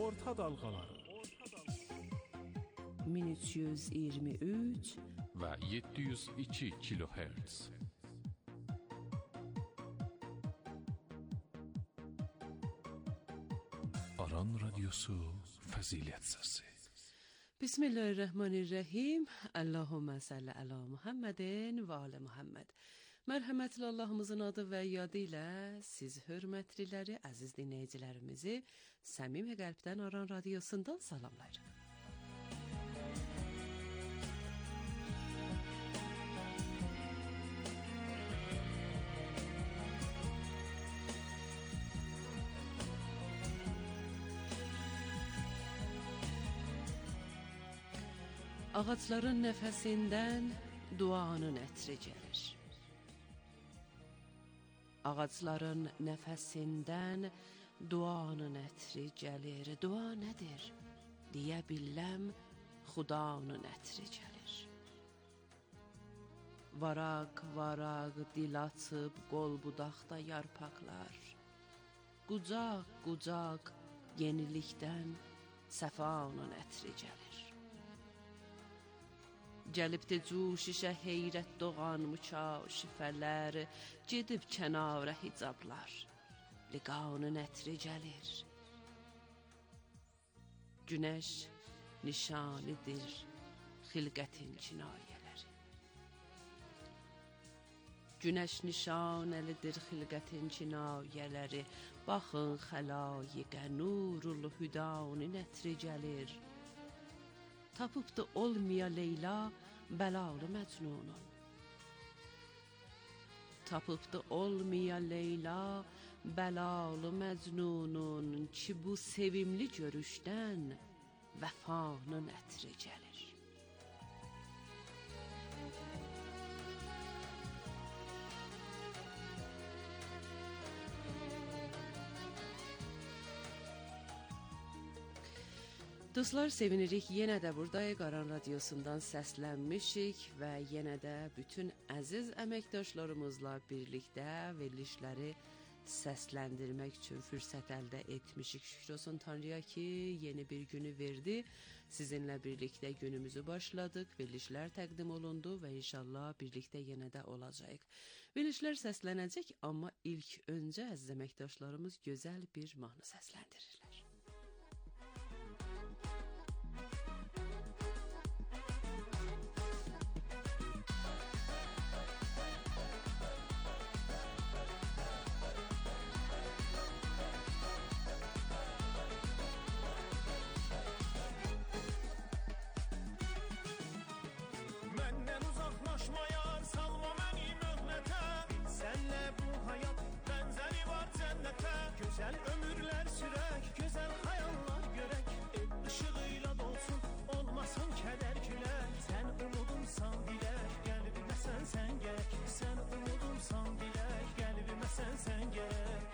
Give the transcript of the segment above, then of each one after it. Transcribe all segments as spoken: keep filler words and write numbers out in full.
Orta Dalğaları min üç yüz iyirmi üç və yeddi yüz iki kilohertz. Aran Radyosu Fəzilət Səsi. Bismillahirrahmanirrahim. Allahümme salli ala Muhammedin və ala Muhammed. Mərhəmətli Allahımızın adı və yadı ilə siz hörmətliləri, əziz dinləyicilərimizi səmimi qəlbdən Aran Radyosundan salamlayırıq. Ağaçların nəfəsindən duanın ətri gəlir. Ağaçların nəfəsindən duanın ətri gəlir. Dua nədir? Deyə billəm, Xudanın ətri gəlir. Varaq, varaq, dil açıb, qol budaqda yarpaqlar. Qucaq, qucaq, yenilikdən səfanın ətri gəlir. Gəlibdi cuşişə heyrət doğan mükəşifələr, gedib kənara hicablar, liqanın ətri gəlir. Günəş nişanidir xilqətin kinayələri. Günəş nişanəlidir xilqətin kinayələri, baxın xəlayiqə nurul hüdanın ətri gəlir. Tapıbdı olmaya Leyla bəlalı Məcnunun. Tapıbdı olmaya Leyla bəlalı Məcnunun, ki bu sevimli görüşdən vəfanın ətri gəlir. Dostlar, sevinirik, yenə də buradayıq, Aran Radyosundan səslənmişik və yenə də bütün əziz əməkdaşlarımızla birlikdə verilişləri səsləndirmək üçün fürsət əldə etmişik. Şükür olsun Tanrıya ki, yeni bir günü verdi. Sizinlə birlikdə günümüzü başladıq, verilişlər təqdim olundu və inşallah birlikdə yenə də olacaq. Verilişlər səslənəcək, amma ilk öncə əziz əməkdaşlarımız gözəl bir mahnı səsləndirirlər. Güzel ömürler sürək, güzel hayallar görək, ev ışığıyla dolsun, olmasın kədər külək. Sən umudumsan dilək, qəlbimə sən sən gərək. Sən umudumsan dilək, qəlbimə sən sən gərək.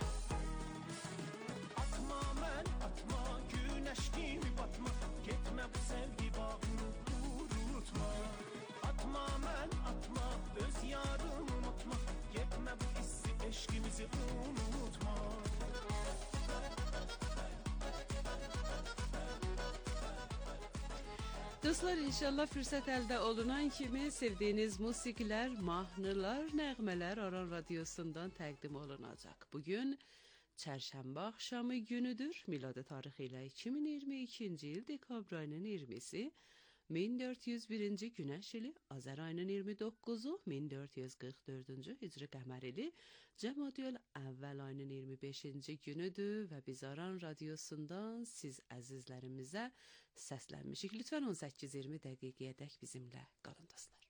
Atma mən, atma, günəş kimi batma, getmə bu sevgi bağını qurutma. Atma mən, atma, öz yarımı unutma, getmə bu hissi, eşqimizi unutma. Dostlar, inşallah fürsət əldə olunan kimi sevdiyiniz musiqilər, mahnılar, nəğmələr Aran Radyosundan təqdim olunacaq. Bugün çərşənbə axşamı günüdür. Miladi tarixi ilə iki min iyirmi ikinci il dekabr ayının iyirmisi, min dörd yüz birinci Günəş ili, Azər ayının iyirmi doqquzu, min dörd yüz qırx dördüncü Hicri qəmər ili, Cəmadiyül əvvəl ayının iyirmi beşinci günüdür və biz Aran Radyosundan siz əzizlərimizə səslənmişik. Lütfən on səkkiz iyirmi dəqiqəyədək bizimlə qalın dostlar.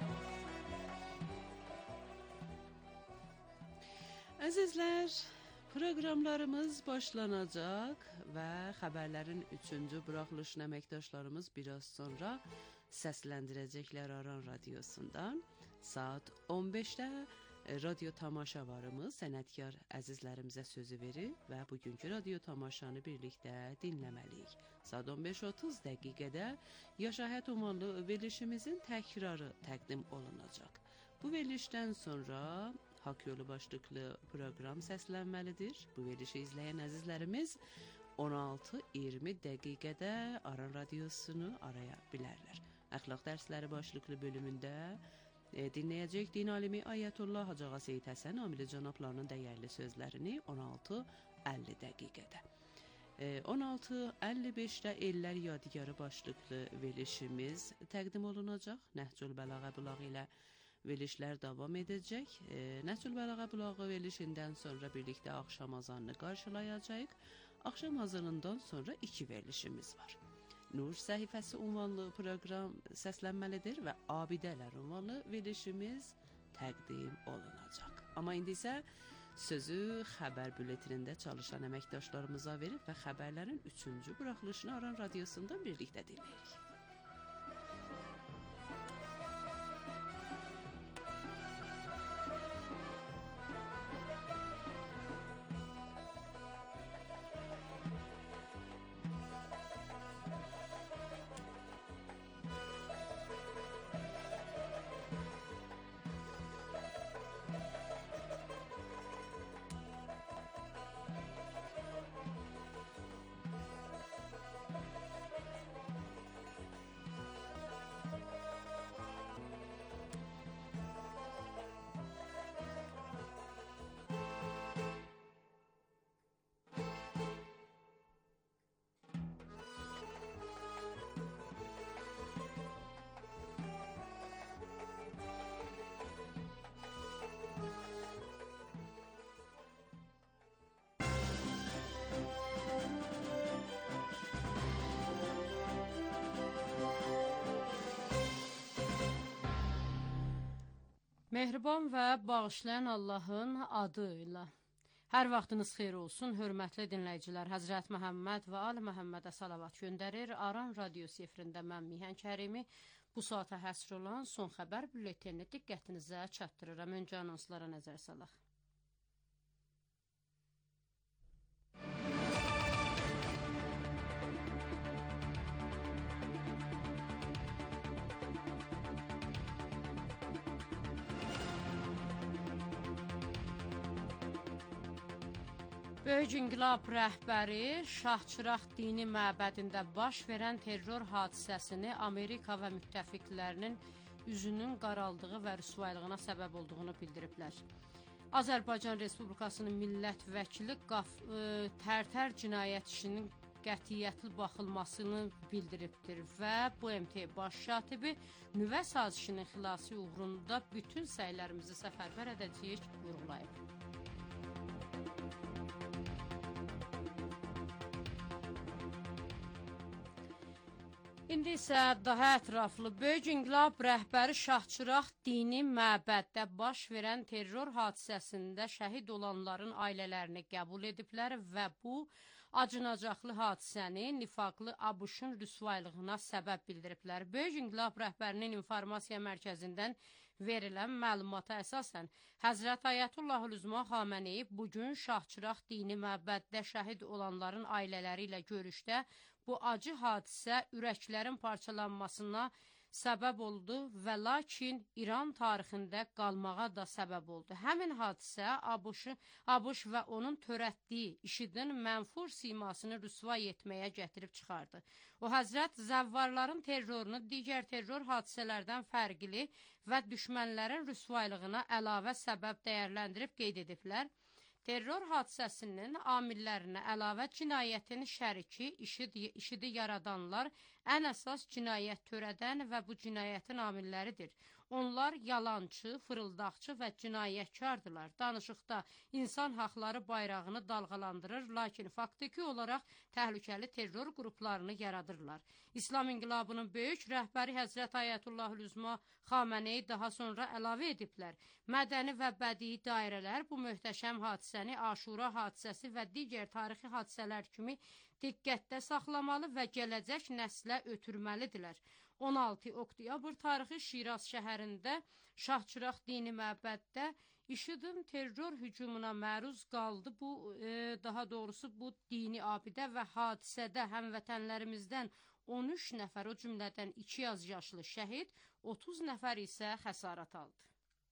Əzizlər, Proqramlarımız başlanacaq və xəbərlərin üçüncü buraxılışını əməkdaşlarımız biraz sonra səsləndirəcəklər Aran Radiosundan. Saat on beşdə radio tamaşavarımız sənətkar əzizlərimizə sözü verir və bugünkü radio tamaşanı birlikdə dinləməliyik. Saat on beş otuz dəqiqədə Yaşahət ünvanlı verilişimizin təkrarı təqdim olunacaq. Bu verilişdən sonra Hak Yolu başlıqlı proqram səslənməlidir. Bu verilişi izləyən əzizlərimiz on altı iyirmi dəqiqədə Aran Radiosunu araya bilərlər. Əxlaq dərsləri başlıqlı bölümündə e, dinləyəcək din alimi Ayətullah Hacı Ağa Seyid Həsən Amili cənablarının dəyərli sözlərini on altı əlli dəqiqədə. E, on altı əlli beşdə Ellər Yadigarı başlıqlı verilişimiz təqdim olunacaq. Nəhcül Bəlağə bulağı ilə verilişlər davam edəcək. E, Nəhcül Bəlağə bulağı verilişindən sonra birlikdə axşam azanını qarşılayacağıq. Axşam azanından sonra iki verilişimiz var. Nur səhifəsi ünvanlı proqram səslənməlidir və Abidələr ünvanlı verilişimiz təqdim olunacaq. Amma indi isə sözü xəbər bülletinində çalışan əməkdaşlarımıza verib və xəbərlərin üçüncü buraxılışını Aran Radiosundan birlikdə dinləyirik. Mehriban və bağışlayan Allahın adı ilə. Hər vaxtınız xeyir olsun, hörmətli dinləyicilər. Həzrət Məhəmməd və Ali Məhəmmədə salavat göndərir. Aran Radiosu efirində mən Mihan Kərimi bu saata həsr olan son xəbər bülletenini diqqətinizə çatdırıram. Öncə anonslara nəzər salaq. Böyük İnqilab rəhbəri Şahçıraq dini məbədində baş verən terror hadisəsini Amerika və müttəfiqlərinin üzünün qaraldığı və rüsvaylığına səbəb olduğunu bildiriblər. Azərbaycan Respublikasının millət vəkili qaf, ə, Tərtər cinayət işinin qətiyyətli baxılmasını bildiribdir və B M T baş katibi nüvə sazişinin xilası uğrunda bütün səylərimizi səfərbər edəcəyik vurğulayıb. İndi isə daha ətraflı Böyük İnqilab rəhbəri Şahçıraq dini məbəddə baş verən terror hadisəsində şəhid olanların ailələrini qəbul ediblər və bu acınacaqlı hadisəni nifaqlı ABŞ-ın rüsvaylığına səbəb bildiriblər. Böyük İnqilab rəhbərinin informasiya mərkəzindən verilən məlumata əsasən Həzrət Ayətullah Üzma Xameneyi bugün Şahçıraq dini məbəddə şəhid olanların ailələri ilə görüşdə bu acı hadisə ürəklərin parçalanmasına səbəb oldu və lakin İran tarixində qalmağa da səbəb oldu. Həmin hadisə ABŞ və onun törətdiyi IŞİDin mənfur simasını rüsvay etməyə gətirib çıxardı. O, Həzrət zəvvarların terrorunu digər terror hadisələrdən fərqli və düşmənlərin rüsvaylığına əlavə səbəb dəyərləndirib qeyd ediblər. Terror hadisəsinin amillərinə əlavə cinayətin şəriki, IŞİDi yaradanlar ən əsas cinayət törədən və bu cinayətin amilləridir. Onlar yalançı, fırıldaqçı və cinayətkardırlar. Danışıqda insan haqları bayrağını dalğalandırır, lakin faktiki olaraq təhlükəli terror qruplarını yaradırlar. İslam İnqilabının böyük rəhbəri Həzrət Ayətullah Üzma Xameneyi daha sonra əlavə ediblər. Mədəni və bədii dairələr bu möhtəşəm hadisəni Aşura hadisəsi və digər tarixi hadisələr kimi diqqətdə saxlamalı və gələcək nəslə ötürməlidirlər. on altı oktyabr tarixi Şiraz şəhərində Şahçıraq dini məbəddə IŞİDin terror hücumuna məruz qaldı. Bu, e, daha doğrusu bu dini abidə və hadisədə həmvətənlərimizdən on üç nəfər, o cümlədən iki yaz yaşlı şəhid, otuz nəfər isə xəsarət aldı.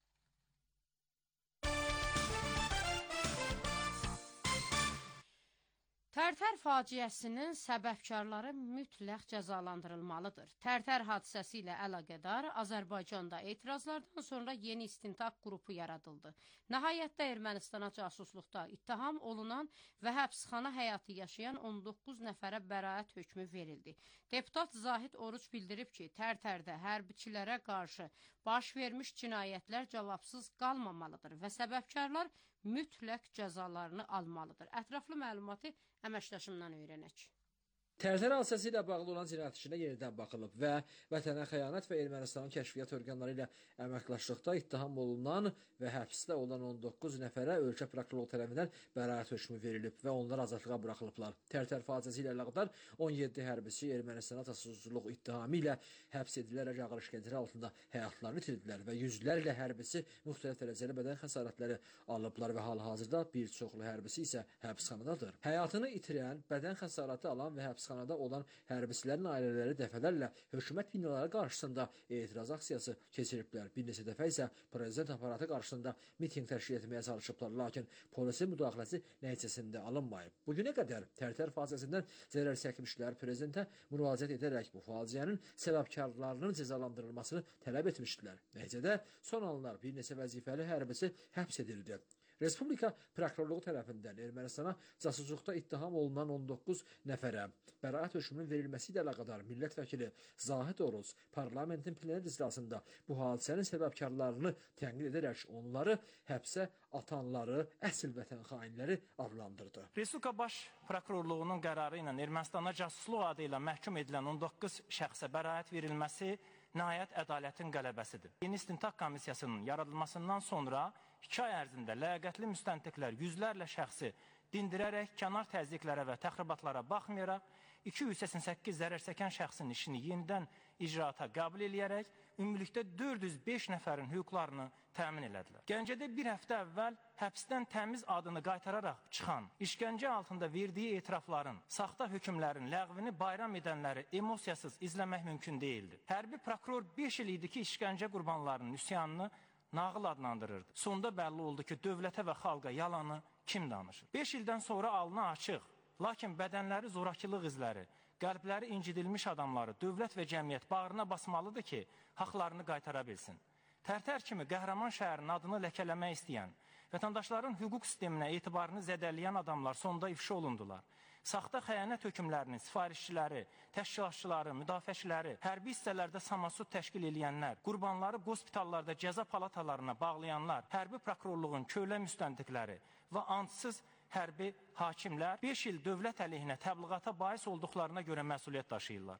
Tərtər faciəsinin səbəbkarları mütləq cəzalandırılmalıdır. Tərtər hadisəsi ilə əlaqədar Azərbaycanda etirazlardan sonra yeni istintaq qrupu yaradıldı. Nəhayətdə Ermənistana casusluqda ittiham olunan və həbsxana həyatı yaşayan on doqquz nəfərə bəraət hökmü verildi. Deputat Zahid Oruç bildirib ki, Tərtərdə hərbiçilərə qarşı baş vermiş cinayətlər cavabsız qalmamalıdır və səbəbkarlar mütləq cəzalarını almalıdır. Ətraflı məlumatı əməkdaşımdan öyrənək. Tərtər hadisəsi ilə bağlı olan cinayət işinə yenidən baxılıb və vətənə xəyanət və Ermənistanın kəşfiyyat orqanları ilə əməkdaşlıqda ittiham olunan və həbsdə olan on doqquz nəfərə ölkə prokurorluğu tərəfindən bəraət hökmü verilib və onlar azadlığa buraxılıblar. Tərtər faciəsi ilə əlaqədar on yeddi hərbiçi Ermənistana casusluq ittihamı ilə həbs edilərək ağır işgəncələr altında həyatlarını itirdilər və yüzlərlə hərbiçi müxtəlif dərəcəli bədən xəsarətləri alıblar və hal-hazırda bir çoxlu hərbiçi isə həbsxanadadır. Həyatını itirən, bədən xəsarəti alan və həbsxanada Həbsxanada olan hərbiçilərin ailələri dəfələrlə hökumət binaları qarşısında etiraz aksiyası keçiriblər. Bir neçə dəfə isə prezident aparatı qarşısında miting təşkil etməyə çalışıblar, lakin polisin müdaxiləsi nəticəsində alınmayıb. Bugünə qədər Tərtər faciəsindən zərər çəkmişlər prezidentə müraciət edərək bu faciənin səbəbkarlarının cəzalandırılmasını tələb etmişdilər. Nəticədə son anlar bir neçə vəzifəli hərbiçi həbs edildi. Respublika prokurorluğu tərəfindən Ermənistana casusluqda ittiham olunan on doqquz nəfərə bəraət hökmünün verilməsi ilə əlaqədar millət vəkili Zahid Oruç parlamentin plenər iclasında bu hadisənin səbəbkarlarını tənqid edərək onları həbsə atanları, əsl vətən xainləri adlandırdı. Respublika Baş Prokurorluğunun qərarı ilə Ermənistana casusluq adı ilə məhkum edilən on doqquz şəxsə bəraət verilməsi nəhayət ədalətin qələbəsidir. Yeni istintaq komissiyasının yaradılmasından sonra iki ay ərzində ləyaqətli müstəntiqlər yüzlərlə şəxsi dindirərək kənar təzyiqlərə və təxribatlara baxmayaraq iki yüz səksən səkkiz zərər çəkən şəxsin işini yenidən icraata qəbul edərək ümumilikdə dörd yüz beş nəfərin hüquqlarını təmin elədilər. Gəncədə bir həftə əvvəl həbsdən təmiz adını qaytararaq çıxan, işgəncə altında verdiyi etirafların, saxta hökmlərin ləğvini bayram edənləri emosiyasız izləmək mümkün deyildi. Hərbi prokuror beş il idi ki, işgəncə qurbanlarının üsyanını nağıl adlandırırdı. Sonda bəlli oldu ki, dövlətə və xalqa yalanı kim danışır? beş ildən sonra alnı açıq, lakin bədənləri zorakılıq izləri, qəlbləri incidilmiş adamları dövlət və cəmiyyət bağrına basmalıdır ki, haqlarını qaytara bilsin. Tərtər kimi qəhrəman şəhərin adını ləkələmək istəyən, vətəndaşların hüquq sisteminə etibarını zədələyən adamlar sonda ifşa olundular. Saxta xəyanət hökmlərinin sifarişçiləri, təşkilatçıları, müdafiəçiləri, hərbi hissələrdə samasud təşkil edənlər, qurbanları qospitallarda cəza palatalarına bağlayanlar, hərbi prokurorluğun kölə müstəntiqləri və antsız hərbi hakimlər beş il dövlət əleyhinə təbliğata bais olduqlarına görə məsuliyyət daşıyırlar.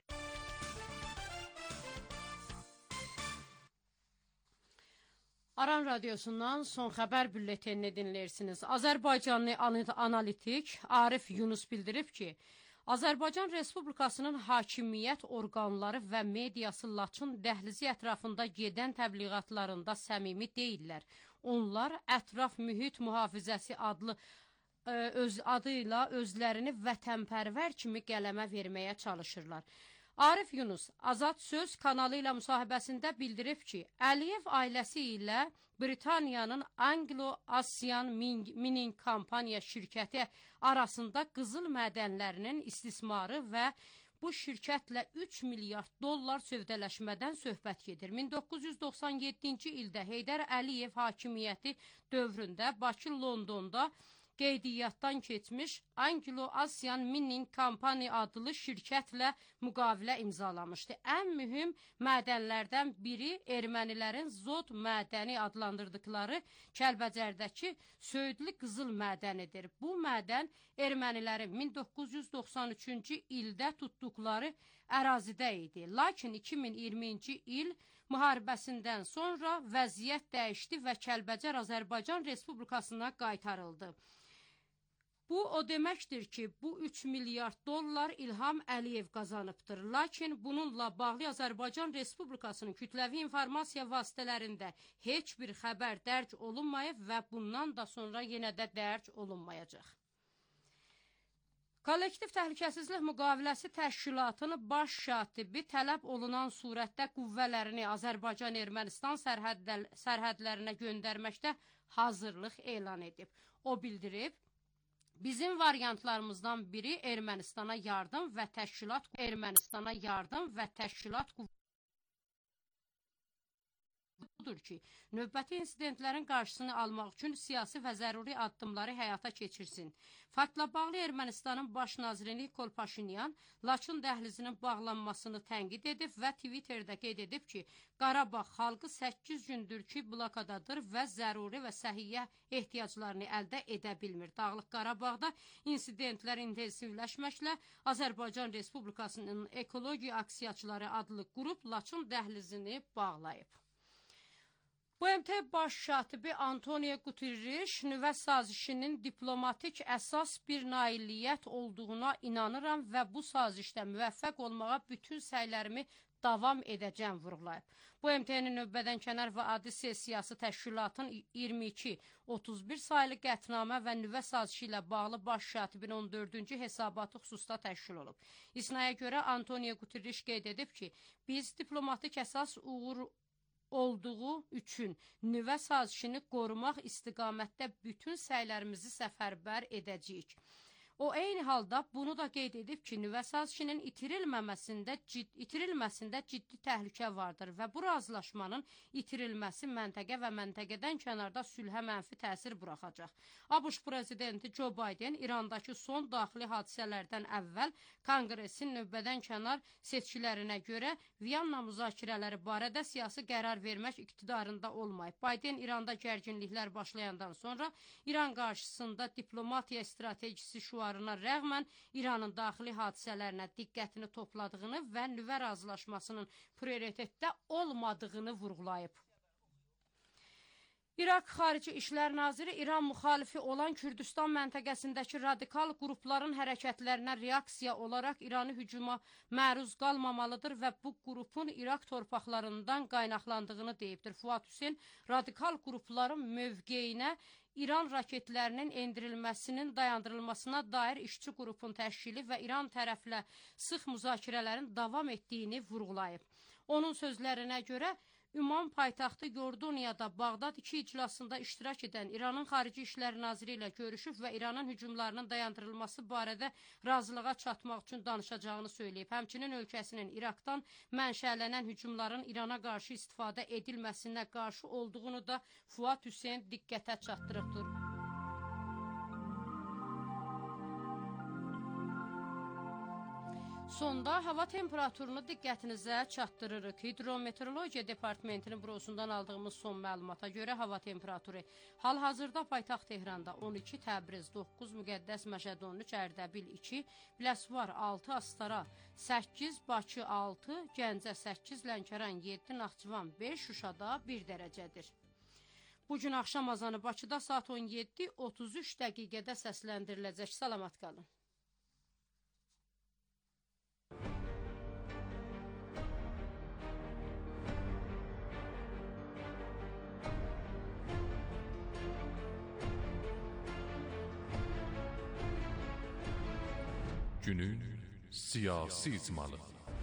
Aran Radyosu'ndan son xəbər bülletenini dinləyirsiniz. Azərbaycanlı analitik Arif Yunus bildirib ki, Azərbaycan Respublikasının hakimiyyət orqanları və mediası Laçın dəhlizi ətrafında gedən təbliğatlarında səmimi deyirlər. Onlar ətraf mühit mühafizəsi adlı öz adıyla özlərini vətənpərvər kimi qələmə verməyə çalışırlar. Arif Yunus Azad Söz kanalı ilə müsahibəsində bildirib ki, Əliyev ailəsi ilə Britaniyanın Anglo-Asian Mining Kampaniya şirkəti arasında qızıl mədənlərinin istismarı və bu şirkətlə üç milyard dollar sövdələşmədən söhbət gedir. min doqquz yüz doxsan yeddinci ildə Heydər Əliyev hakimiyyəti dövründə Bakı, Londonda qeydiyyatdan keçmiş Anglo-Asian Mining Company adlı şirkətlə müqavilə imzalamışdı. Ən mühüm mədənlərdən biri ermənilərin Zod mədəni adlandırdıkları Kəlbəcərdəki Söyüdlü qızıl mədənidir. Bu mədən ermənilərin min doqquz yüz doxsan üçüncü ildə tutduqları ərazidə idi. Lakin iki min iyirminci il müharibəsindən sonra vəziyyət dəyişdi və Kəlbəcər Azərbaycan Respublikasına qaytarıldı. Bu o deməkdir ki, bu üç milyard dollar İlham Əliyev qazanıbdır. Lakin bununla bağlı Azərbaycan Respublikasının kütləvi informasiya vasitələrində heç bir xəbər dərc olunmayıb və bundan da sonra yenə də dərc olunmayacaq. Kollektiv Təhlükəsizlik Müqaviləsi Təşkilatının baş katibi tələb olunan surətdə qüvvələrini Azərbaycan-Ermənistan sərhədlərinə göndərməkdə hazırlıq elan edib. O bildirib, bizim variantlarımızdan biri Ermənistana yardım və təşkilat Ermənistana yardım və təşkilat budur ki, növbəti insidentlərin qarşısını almaq üçün siyasi və zəruri addımları həyata keçirsin. Faktla bağlı Ermənistanın baş naziri Nikol Paşinyan Laçın dəhlizinin bağlanmasını tənqid edib və Twitterdə qeyd edib ki, Qarabağ xalqı səkkiz gündür ki, blokadadır və zəruri və səhiyyə ehtiyaclarını əldə edə bilmir. Dağlıq Qarabağda insidentlər intensivləşməklə Azərbaycan Respublikasının Ekologiya Aksiyaçıları adlı qrup Laçın dəhlizini bağlayıb. B M T baş katibi Antonio Guterres nüvə sazişinin diplomatik əsas bir nailiyyət olduğuna inanıram və bu sazişdə müvəffəq olmağa bütün səylərimi davam edəcəm vurğulayıb. B M T-nin növbədən kənar və adi sessiyası təşkilatın iyirmi iki otuz bir sayılı qətnamə və nüvə sazişi ilə bağlı baş katibin on dördüncü hesabatı xüsusda təşkil olub. İsnaya görə Antonio Guterres qeyd edib ki, biz diplomatik əsas uğur olduğu üçün nüvə sazişini qorumaq istiqamətdə bütün səylərimizi səfərbər edəcəyik. O eyni halda bunu da qeyd edib ki, nüvə sazişinin itirilməməsində cid, itirilməsində ciddi təhlükə vardır və bu razılaşmanın itirilməsi məntəqə və məntəqədən kənarda sülhə mənfi təsir buraxacaq. ABŞ prezidenti Joe Biden İrandakı son daxili hadisələrdən əvvəl Konqresin növbədən kənar seçkilərinə görə Viyana müzakirələri barədə siyasi qərar vermək iqtidarında olmayıb. Biden İranda gərginliklər başlayandan sonra İran qarşısında diplomatiya stratejisi şüarına rəğmən İranın daxili hadisələrinə diqqətini topladığını və nüvə razılaşmasının prioritetdə olmadığını vurğulayıb. İraq Xarici İşlər Naziri İran müxalifi olan Kürdistan məntəqəsindəki radikal qrupların hərəkətlərinə reaksiya olaraq İranı hücuma məruz qalmamalıdır və bu qrupun İraq torpaqlarından qaynaqlandığını deyibdir. Fuad Hüseyn radikal qrupların mövqeyinə İran raketlərinin endirilməsinin dayandırılmasına dair işçi qrupun təşkili və İran tərəflə sıx müzakirələrin davam etdiyini vurğulayıb. Onun sözlərinə görə Ümman paytaxtı Yorduniyada Bağdad iki iclasında iştirak edən İranın Xarici İşlər Naziri ilə görüşüb və İranın hücumlarının dayandırılması barədə razılığa çatmaq üçün danışacağını söyləyib. Həmçinin ölkəsinin İraqdan mənşələnən hücumların İrana qarşı istifadə edilməsinə qarşı olduğunu da Fuad Hüseyn diqqətə çatdırıbdır. Sonda hava temperaturunu diqqətinizə çatdırırıq. Hidrometeorologiya Departamentinin bürosundan aldığımız son məlumata görə hava temperaturu hal-hazırda paytaxt Tehranda on iki, Təbriz doqquz, Müqəddəs Məşəd on üç, Ərdəbil iki, Biləsuvar altı, Astara səkkiz, Bakı altı, Gəncə səkkiz, Lənkəran yeddi, Naxçıvan beş, Şuşada bir dərəcədir. Bugün axşam azanı Bakıda saat on yeddi otuz üç dəqiqədə səsləndiriləcək. Salamat qalın. Günün siyasi icmalı.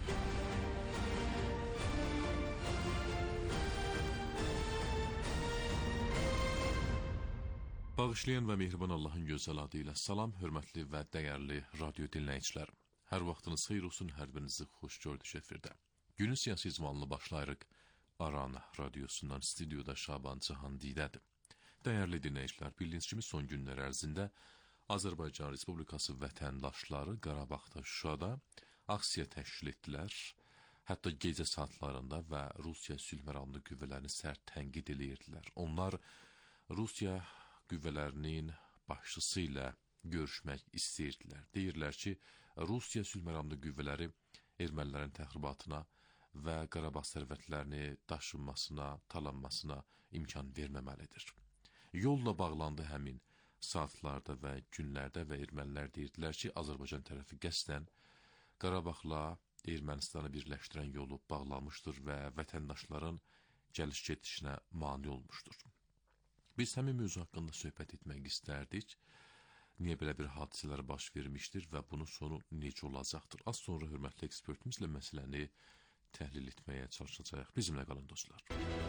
Bağışlayan və mehriban Allahın gözəl adı ilə salam, hörmətli və dəyərli radyo dinləyicilər. Hər vaxtınız xeyir olsun, hər birinizi xoş gördük efirdə. Günün siyasi icmalını başlayırıq. Aran radiosundan stüdyoda Şaban Cahan Didədir. Dəyərli dinləyicilər, bildiyiniz kimi son günlər ərzində Azərbaycan Respublikası vətəndaşları Qarabağda, Şuşada aksiya təşkil etdilər. Hətta gecə saatlarında və Rusiya sülh məramlı qüvvələrini sərt tənqid edirdilər. Onlar Rusiya qüvvələrinin başçısı ilə görüşmək istəyirdilər. Deyirlər ki, Rusiya sülh məramlı qüvvələri ermənilərin təxribatına və Qarabağ sərvətlərini daşınmasına, talanmasına imkan verməməlidir. Yolla bağlandı həmin saatlarda və günlərdə və ermənilər deyirdilər ki, Azərbaycan tərəfi qəsdən Qarabağla Ermənistanı birləşdirən yolu bağlamışdır və vətəndaşların gəliş-gedişinə mane olmuşdur. Biz həmin mövzu haqqında söhbət etmək istərdik. Niyə belə bir hadisələr baş vermişdir və bunun sonu necə olacaqdır? Az sonra hörmətli ekspertimizlə məsələni təhlil etməyə çalışacağıq. Bizimlə qalın dostlar.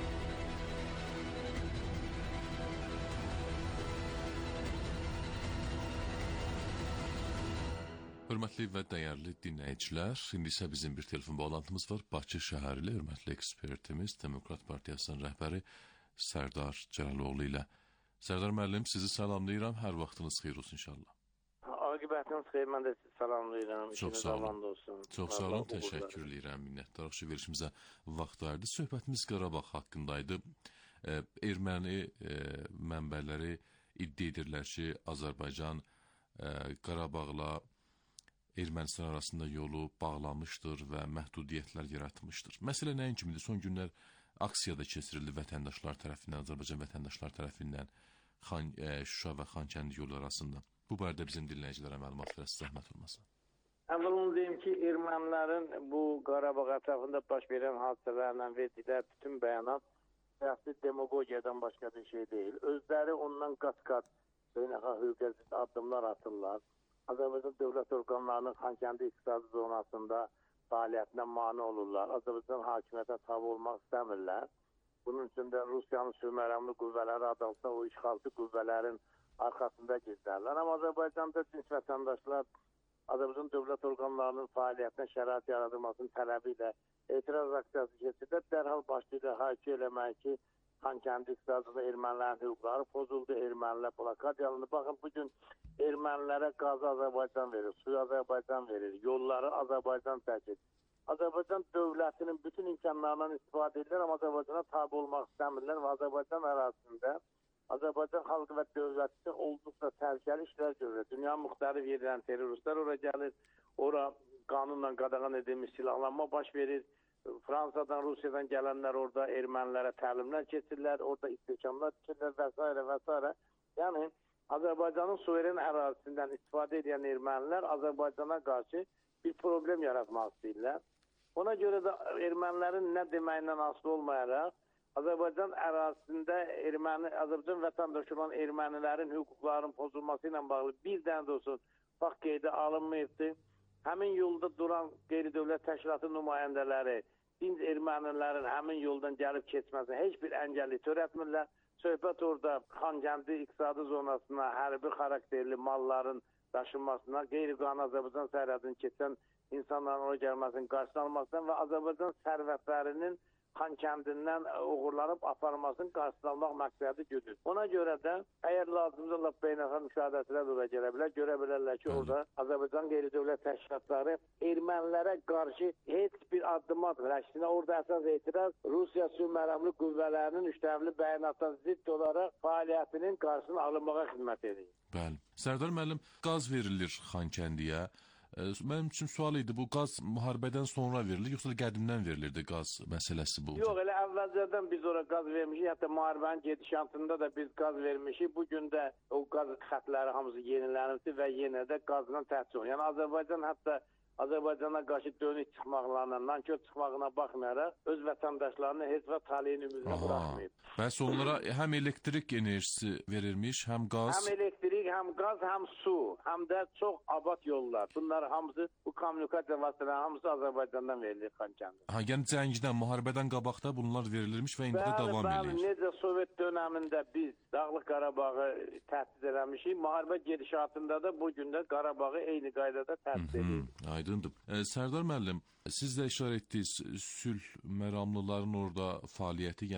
Hörmətli və dəyərli dinləyicilər, indi isə bizim bir telefon bağlantımız var. Bakı şəhərli hörmətli ekspertimiz, Demokrat Partiyasının rəhbəri Sərdar Cəlaloğlu ilə. Sərdar müəllim, sizi salamlayıram. Hər vaxtınız xeyir olsun inşallah. Aqibətiniz xeyir, mən də sizi salamlayıram. Çox sağ olun. Çox sağ olun, təşəkkür edirəm. Minnətdarıq ki, verilişimizə vaxt ayırdı. Söhbətimiz Qarabağ haqqındaydı. E, erməni e, mənbələri iddia edirlər ki, Azərbaycan e, Qarabağla Ermənistan arasında yolu bağlamışdır və məhdudiyyətlər yaratmışdır. Məsələ nəyin kimidir? Son günlər aksiyada keçirildi vətəndaşlar tərəfindən, Azərbaycan vətəndaşlar tərəfindən Xan, e, Şuşa və Xankəndi yolu arasında. Bu barədə bizim dinləyicilərə məlumat verəsiz, zəhmət olmasın. Əvvələn deyim ki, ermənilərin bu Qarabağ ətrafında baş verən hadisələrlə verdikləri bütün bəyanat siyasi demagogiyadan başqa bir şey deyil. Özləri ondan qat-qat beynəlxalq hüquqa addımlar atırlar. Azərbaycan dövlət orqanlarının Xankəndi iqtisadi zonasında fəaliyyətinə mane olurlar. Azərbaycan hakimiyyətə tabi olmaq istəmirlər. Bunun üçün də Rusiyanın sülh məramlı qüvvələri adalsa o işğalçı qüvvələrin arxasında gizlərlər. Amma Azərbaycanda dinc vətəndaşlar Azərbaycan dövlət orqanlarının fəaliyyətinə şərait yaradılmasının tələbi ilə etiraz aksiyası keçirdə dərhal başlayırlar haykü eləmək ki, Xankəndi iqtisadında ermənilərin hüquqları pozuldu, ermənilər blokat yalındı. Baxın, bugün ermənilərə qazı Azərbaycan verir, suyu Azərbaycan verir, yolları Azərbaycan çəkir. Azərbaycan dövlətinin bütün imkanlarından istifadə edirlər, amma Azərbaycana tabi olmaq istəmirlər və Azərbaycan ərazisində Azərbaycan xalqı və dövləti olduqca təhlükəli işlər görür. Dünyanın müxtəlif yerlərdən terroristlər ora gəlir, ora qanunla qadağan edilmiş silahlanma baş verir. Fransadan, Rusiyadan gələnlər orada ermənilərə təlimlər keçirlər, orada istehkamlar tikirlər və s. və s. Yəni, Azərbaycanın suveren ərazisindən istifadə edən ermənilər Azərbaycana qarşı bir problem yaratmaq istəyirlər. Ona görə də ermənilərin nə deməyindən asılı olmayaraq, Azərbaycan ərazisində erməni, Azərbaycan vətəndaşı olan ermənilərin hüquqlarının pozulması ilə bağlı bir dənə də olsun fakt qeydə alınmayıbdır. Həmin yolda duran qeyri-dövlət təşkilatı nümayəndələri dinc ermənilərin həmin yoldan gəlib keçməsinə heç bir əngəlli törətmirlər. Söhbət orada Xankəndi iqtisadi zonasına, hərbi xarakterli malların daşınmasına, qeyri-qanuni Azərbaycan sərhədini keçən insanların oraya gəlməsinin qarşısını almasından və Azərbaycan sərvətlərinin Xankəndindən uğurlanıb aparılmasının qarşısını almaq məqsədi güdür. Ona görə də əgər lazımdırsa beynəlxalq müşahidəçilər oraya gələ bilər, görə bilərlər ki, orada Azərbaycan qeyri-dövlət təşkilatları ermənilərə qarşı heç bir addım atmır. Əksinə orada əsas etiraz Rusiya sülh məramlı qüvvələrinin üçtərəfli bəyanatdan zidd olaraq fəaliyyətinin qarşısını alınmağa xidmət edir. Bəli. Sərdar müəllim, qaz verilir Xankəndiyə. Mənim üçün sual idi, bu qaz müharibədən sonra verilir, yoxsa qədimdən verilirdi qaz məsələsi bu? Yox, elə əvvəlcədən biz ora qaz vermişik, hətta müharibənin gedişatında da biz qaz vermişik. Bugün də o qaz xətləri hamısı yenilənibdir və yenə də qazla təchiz olunur. Yəni Azərbaycan hətta Azərbaycana qarşı dönük çıxmaqlarına, nankör çıxmağına baxmayaraq öz vətəndaşlarını heç vaxt taleyin ümidinə buraxmayıb. Bəs onlara həm elektrik enerjisi verilmiş, həm qaz? Həm elektrik, həm qaz, həm su, həm də çox abad yollar. Bunlar hamısı, bu kommunikasiya vasitələri hamısı Azərbaycandan verilir Xankəndə. Ha, yəni cəngdən, müharibədən qabaqda bunlar verilirmiş və indi də davam bəli, edir. Necə Sovet dönəmində biz Dağlıq Qarabağı təhdid eləmişik, müharibə gedişatında da bu gün də Qarabağı eyni qaydada təhdid edirik. Aydındır. E, Sərdar müəllim, siz də işarə etdiniz sülh məramlıların orada fəaliyyəti, yəni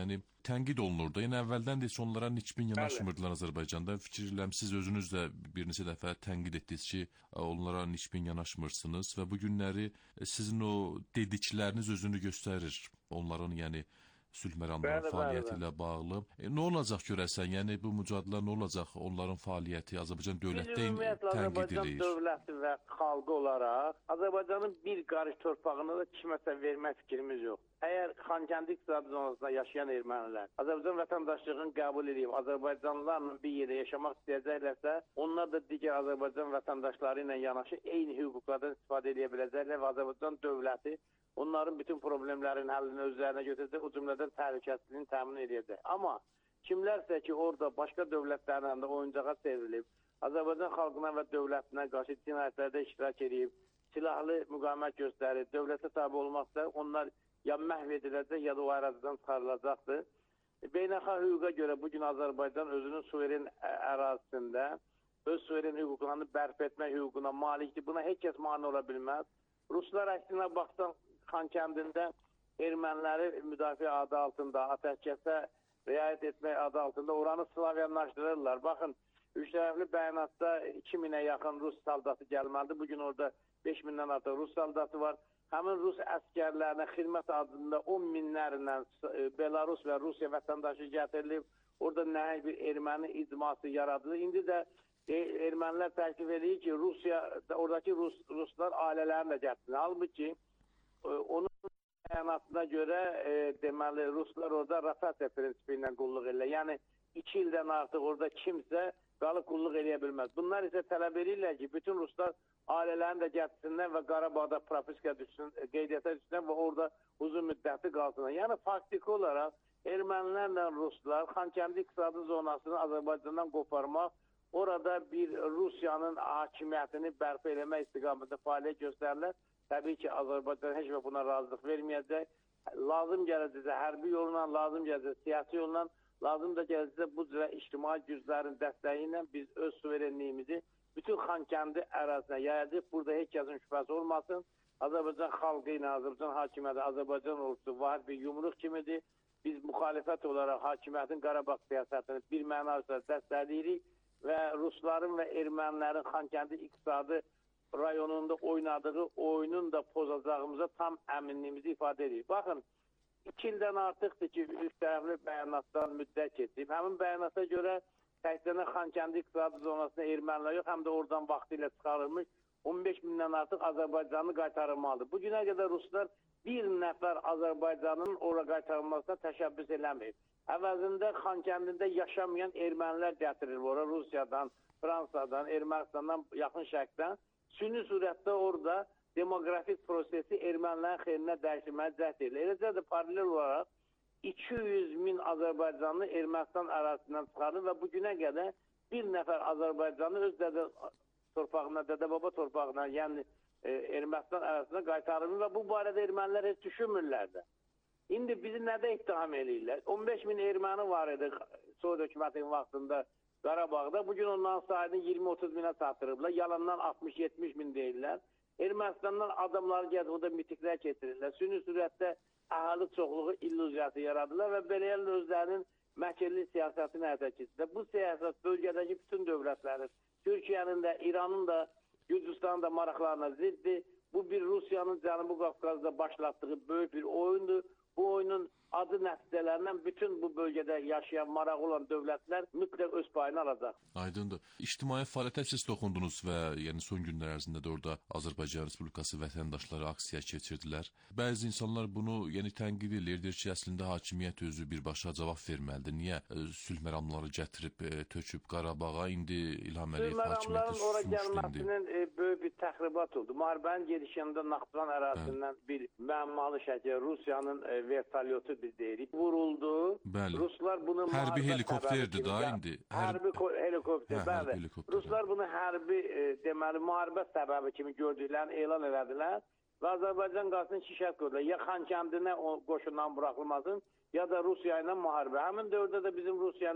tənqid olunurdu. Yəni əvvəldən də heç onlara niçbin yanaşmırdılar Azərbaycanda. Fikirləm siz özünüz də bir neçə dəfə tənqid etdiniz ki, onlara niçbin yanaşmırsınız və bu günləri sizin o dedikləriniz özünü göstərir. Onların, yəni sülh məramları fəaliyyəti ilə bağlı. E, nə olacaq görəsən? Yəni bu mücadilə nə olacaq? Onların fəaliyyəti Azərbaycan dövlətdə tənqid Azərbaycan edilir. dövləti və xalqı olaraq Azərbaycanın bir qarış torpağını da kiməsə vermək fikrimiz yox. Əgər Xankəndi iqtisadi zonasında yaşayan ermənilər Azərbaycan vətəndaşlığını qəbul edib Azərbaycanlılarla bir yerdə yaşamaq istəyəcəklərsə, onlar da digər Azərbaycan vətəndaşları ilə yanaşı eyni hüquqlardan istifadə edə biləcəklər və Azərbaycan dövləti onların bütün problemlərin həllini özlərinə götürəcək, o cümlədən təhlükəsizliyini təmin edəcək. Amma kimlərsə ki, orada başqa dövlətlərlə də oyuncağa çevrilib, Azərbaycan xalqına və dövlətinə qarşı cinayətlərdə iştirak edib, silahlı müqavimət göstərir, dövlətə tabi olmaqsa, onlar ya məhv ediləcək, ya da o ərazidən çıxarılacaqdır. Beynəlxalq hüquqa görə bugün Azərbaycan özünün suveren ərazisində öz suveren hüquqlarını bərpa etmək hüququna malikdir. Buna heç kəs mane ola bilməz. Ruslar əksinə baxsan, Xankəndində erməniləri müdafiə adı altında, atəşkəsə riayət etmək adı altında oranı slavyanlaşdırırlar. Baxın, üç tərəfli bəyanatda iki minə yaxın Rus saldatı gəlməlidir. Bugün orada beş mindən artıq Rus saldatı var. Həmin Rus əskərlərinə xidmət adında on minlərlə Belarus və Rusiya vətəndaşı gətirilib. Orada nəhəng bir erməni icması yaradılır. İndi də ermənilər təklif edir ki, Rusiya, oradakı Rus, Ruslar ailələrini də gətirsin. Halbuki onun bəyanatına görə e, deməli Ruslar orada rotasiya prinsipi ilə qulluq edirlər. Yəni iki ildən artıq orada kimsə qalıb qulluq edə bilməz. Bunlar isə tələb edirlər ki, bütün Ruslar ailələrini də gətirsinlər və Qarabağda propiska düşsün, qeydiyyata düşsünlər və orada uzun müddətli qalsınlar. Yəni faktiki olaraq ermənilərlə Ruslar Xankəndi iqtisadi zonasını Azərbaycandan qoparmaq, orada bir Rusiyanın hakimiyyətini bərpa eləmək istiqamətində fəaliyyət göstərirlər. Təbii ki, Azərbaycan heç və buna razılıq verməyəcək. Lazım gələcəksə hərbi yolla, lazım gələcəksə siyasi yolla, lazım da gələcəksə bu cürə ictimai güclərin dəstəyi ilə biz öz suverenliyimizi bütün Xankəndi ərazisinə yayacaq. Burada heç kəsin şübhəsi olmasın. Azərbaycan xalqı ilə Azərbaycan hakimiyyəti, Azərbaycan ordusu vahid bir yumruq kimidir. Biz müxalifət olaraq hakimiyyətin Qarabağ siyasətini bir məna üzrə dəstəkləyirik və Rusların və ermənilərin Xankəndi iqtisadi rayonunda oynadığı oyunun da pozacağımıza tam əminliyimizi ifadə edirik. Baxın, iki ildən artıqdır ki, üç tərəfli bəyanatdan müddət keçib. Həmin bəyanata görə təkcə Xankəndi iqtisadi zonasına ermənilər yox, həm də oradan vaxtı ilə çıxarılmış on beş mindən artıq Azərbaycanlı qaytarılmalıdır. Bugünə qədər Ruslar bir nəfər Azərbaycanın ora qaytarılmasına təşəbbüs eləməyib. Əvəzində Xankəndində yaşamayan ermənilər gətirilir ora Rusiyadan, Fransadan, Ermənistandan, yaxın şərqdən. Süni surətdə orada demografik prosesi ermənilərin xeyrinə dəyişilməyə cəhd edilir. Eləcə də paralel olaraq iki yüz min Azərbaycanlı Ermənistan ərazisindən çıxarılır və bugünə qədər bir nəfər Azərbaycanlı öz dədə torpağına, dədə-baba torpağına, yəni e, Ermənistan ərazisində qaytarılır və bu barədə ermənilər heç düşünmürlər də. İndi bizi nədə ittiham edirlər? on beş min erməni var idi Sovet hökumətinin vaxtında Qarabağda. Bugün onların sayını iyirmi otuz minə çatdırıblar. Yalandan altmış yetmiş min deyirlər. Ermənistandan adamları gəzib orada mitiklər keçirirlər. Süni sürətdə əhali çoxluğu illüziyası yaradırlar və beləliklə özlərinin məkirli siyasətini həyata keçirirlər. Bu siyasət bölgədəki bütün dövlətlərin, Türkiyənin də, İranın da, Gürcüstanın da maraqlarına ziddir. Bu bir Rusiyanın Cənubi Qafqazda başlatdığı böyük bir oyundur. Bu oyunun adı nəticələrindən bütün bu bölgədə yaşayan, maraq olan dövlətlər mütləq öz payını alacaq. Aydındır. İctimai fəaliyyətə siz toxundunuz və yəni son günlər ərzində də orada Azərbaycan Respublikası vətəndaşları aksiya keçirdilər. Bəzi insanlar bunu yəni tənqid edir, deyir ki, əslində hakimiyyət özü birbaşa cavab verməlidir. Niyə e, sülh məramları gətirib e, töküb Qarabağa, indi İlham Əliyev hakimiyyəti susmuşdu. Ora gəlməsinin e, böyük bir təxribat oldu. Müharibənin gedişində Naxçıvan ərazisindən bir məmmalı şəkildə Rusiyanın e, vertolyotu biz deyirik, vuruldu. Bəli. Ruslar bunu hərbi helikopterdir da indi. Hərbi helikopter, hə, bəli. Helikopter. Ruslar bunu hərbi e, deməli müharibə səbəbi kimi gördüklərini elan elədilər və Azərbaycan qarşısına şikayət qoydular. Ya Xankəndinə o qoşundan buraxılmasın, ya da Rusiya ilə müharibə. Həmin dövrdə də bizim Rusiya ilə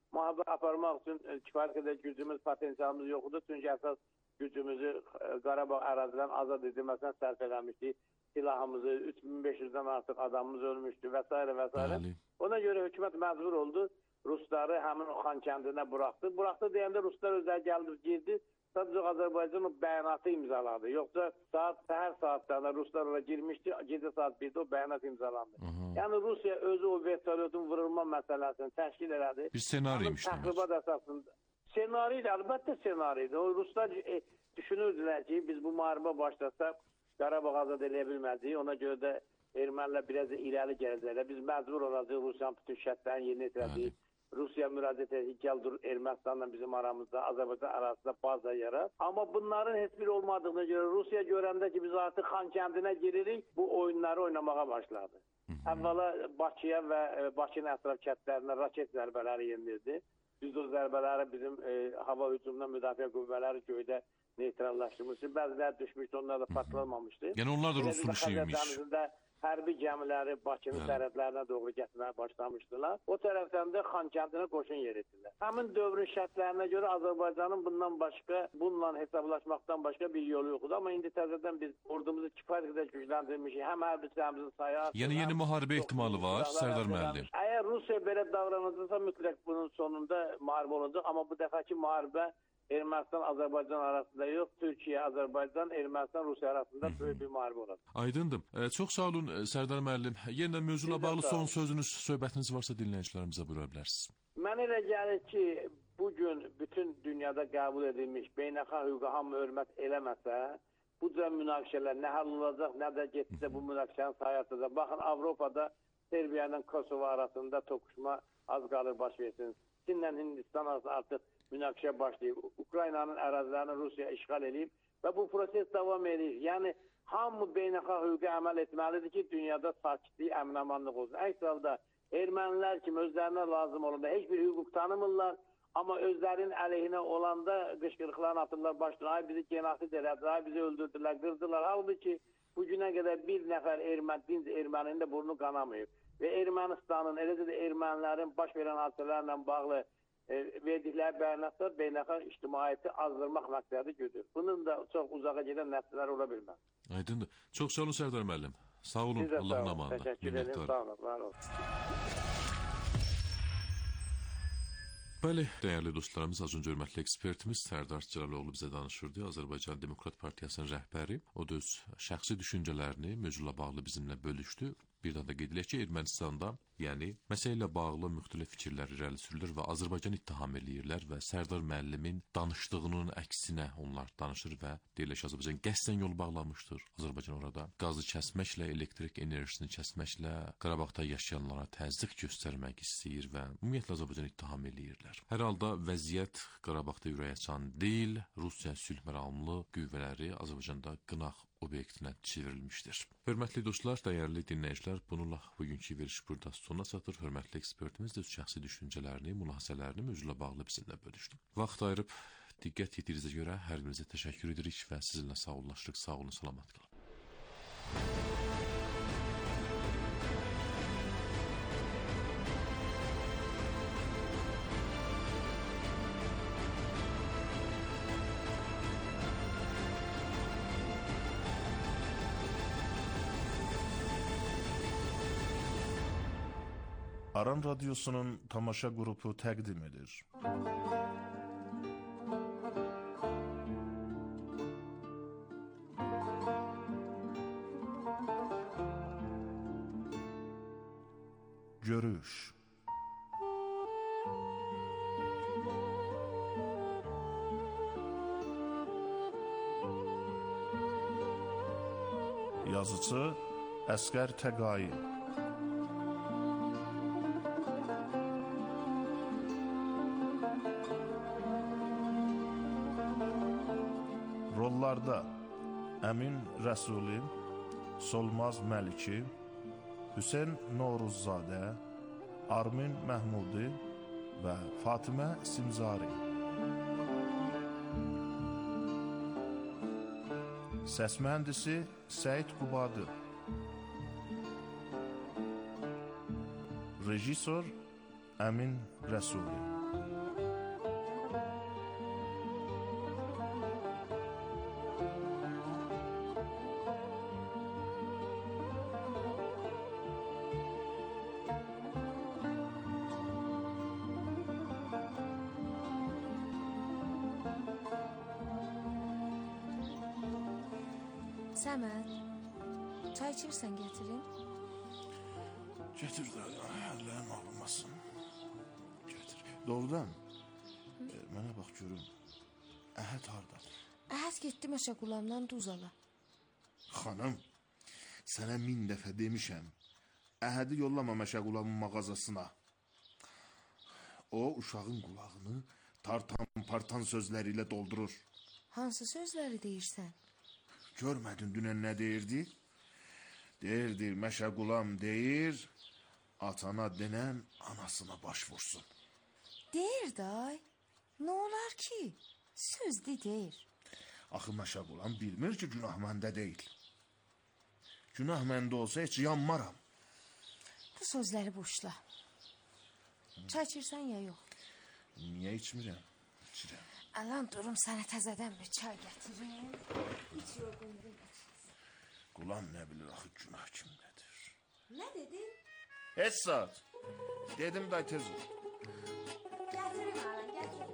müharibə aparmaq üçün e, kifayət qədər gücümüz, potensialımız yoxdur. Çünki əsas gücümüzü e, Qarabağ ərazilərin azad edilməsinə sərf eləmişdik. Silahımızı, üç min beş yüzdən artıq adamımız ölmüşdü və s. və s. Ona görə hökumət məcbur oldu. Rusları həmin Xan kəndinə buraxdı. Buraxdı deyəndə Ruslar özləri gəldi, girdi. Sadəcə Azərbaycanın bəyanatı imzaladı. Yoxsa saat, səhər saatlarında Ruslar oraya girmişdi, gecə saat birdə o bəyanat imzalandı. Hı -hı. Yəni Rusiya özü o vertolyotun vurulma məsələsini təşkil elədi. Bir senariymiş. Təxribat əsasında. Senariydi, əlbəttə senariydi. O Ruslar e, düşünürdülər ki, biz bu müharibə başlasaq Qarabağ azad eləyə bilmədik. Ona görə də ermənilər biraz irəli gələcəklər. Biz məcbur olacağıq Rusiyanın bütün şərtlərini yerinə yetirəcəyik. Rusiya müraciət edir, gəl dur Ermənistanla bizim aramızda, Azərbaycan arasında baza yarat. Amma bunların heç biri olmadığına görə Rusiya görəndə ki, biz artıq Xan kəndinə giririk, bu oyunları oynamağa başladı. Əvvəla Bakıya və Bakının ətraf kəndlərinə raket zərbələri yenildi. Biz o zərbələri bizim e, hava hücumundan müdafiə qüvvələri göydə neytrallaşdırmışdı. Bəziləri düşmüşdü, onlar da patlanmamışdı. Yəni onlar da Rusun işiymiş. Hərbi gəmiləri Bakının sərhədlərinə doğru gətirməyə başlamışdılar. O tərəfdən də Xan kəndinə qoşun yeritdilər. Həmin dövrün şərtlərinə görə Azərbaycanın bundan başqa, bununla hesablaşmaqdan başqa bir yolu yoxdur. Amma indi təzədən biz ordumuzu kifayət qədər gücləndirmişik. Həm hərbiçilərimizin sayı artır. Yəni yeni müharibə ehtimalı var, Sərdar müəllim. Əgər Rusiya belə davranacaqsa mütləq bunun sonunda müharibə olacaq. Amma bu dəfəki müharibə Ermənistan, Azərbaycan arasında yox, Türkiyə, Azərbaycan, Ermənistan, Rusiya arasında böyük bir müharibə olacaq. Aydındır. E, çox sağ olun Sərdar müəllim. Yenə mövzula bağlı son sözünüz, söhbətiniz varsa dinləyicilərimizə buyura bilərsiniz. Mən elə gəlir ki, bugün bütün dünyada qəbul edilmiş beynəlxalq hüquqa hamı hörmət eləməsə, bu cür münaqişələr nə həll olacaq, nə də getsə bu münaqişənin sayatacaq. Baxın, Avropada Serbiya ilə Kosovo arasında toqquşma az qalır baş versin. Çinlə Hindistan arasında artıq münaqişə başlayıb. Ukraynanın ərazilərini Rusiya işğal edib və bu proses davam edir. Yəni, hamı beynəlxalq hüquqa əməl etməlidir ki, dünyada sakitlik, əmin-amanlıq olsun. Əks halda ermənilər kimi özlərinə lazım olanda heç bir hüquq tanımırlar, amma özlərinin əleyhinə olanda qışqırıqlarını atırlar başına, ay bizi genosid elədilər, ay bizi öldürdülər, qırdılar. Halbuki bu günə qədər bir nəfər erməni, dinc erməninin də burnu qanamayıb. Və Ermənistanın, eləcə də ermənilərin baş verən hadisələrlə bağlı e, verdikləri bəyanatlar beynəlxalq ictimaiyyəti azdırmaq məqsədi güdür. Bunun da çox uzağa gedən nəticələr ola bilməz. Aydındır. Çox sağ olun Sərdar müəllim. Sağ olun. Allahın amanında. Təşəkkür ederim. Sağ olun. Var olun. Bəli, dəyərli dostlarımız, az öncə hörmətli ekspertimiz Sərdar Cəlaloğlu bizə danışırdı. Azərbaycan Demokrat Partiyasının rəhbəri. O da öz şəxsi düşüncələrini mövzuyla bağlı bizimlə bölüşdü. Bir daha da qeyd edək ki, Ermənistanda, yəni məsələ ilə bağlı müxtəlif fikirlər irəli sürülür və Azərbaycan ittiham eləyirlər və Sərdar müəllimin danışdığının əksinə onlar danışır və deyirlər ki, Azərbaycan qəsdən yol bağlamışdır. Azərbaycan orada qazı kəsməklə, elektrik enerjisini kəsməklə Qarabağda yaşayanlara təzyiq göstərmək istəyir və ümumiyyətlə Azərbaycan ittiham eləyirlər. Hər halda vəziyyət Qarabağda ürəkaçan deyil. Rusiya sülh məramlı qüvvələri Azərbaycanda qınaq obyektinə çevrilmişdir. Hörmətli dostlar, dəyərli dinləyicilər, bununla bugünkü veriş burada sona çatır. Hörmətli ekspertimiz də öz şəxsi düşüncələrini, mülahizələrini mövzuyla bağlı bizimlə bölüşdü. Vaxt ayırıb diqqət yetirinizə görə hər birinizə təşəkkür edirik və sizinlə sağollaşdıq. Sağ olun, salamat qalın. Aran Radyosu'nun tamaşa grubu təqdim edir. Görüş. Yazıcı Əskər Təqayi. Rollarda Əmin Rəsuli, Solmaz Məliki, Hüseyn Noruzzadə, Armin Məhmudi və Fatimə Simzari. Səs mühəndisi Səid Qubadı. Rejissor Əmin Rəsuli. Səməd, çay içirsən gətirim? Getir də, əllərin ağrımasın. Getir. Doğrudan, e, mənə bax görüm, Əhəd hardadır? Əhəd getdi Məşəqulamdan duz ala. Xanım, sənə min dəfə demişəm, Əhədi yollama Məşəqulamın mağazasına. O, uşağın qulağını tartan-partan sözləri ilə doldurur. Hansı sözləri deyirsən? Görmədin dünən nə deyirdi? Deyirdir, Məşəqulam deyir, atana denən anasına baş vursun. Deyir day, nə olar ki? Sözdü deyir. Axı Məşəqulam bilmir ki, günah məndə deyil. Günah məndə olsa heç yanmaram. Bu sözləri boşla. Çay içirsən ya yox? Niyə içmirəm? İçirəm. Alan durum sənə təzədən bir çay gətirim. Hiç yorğunluğu geçirsin. Qulam nə bilir axı günah kimdədir? Nə dedin? Heç saat. Dedim day tez ol. Gətirim alan, gətirim.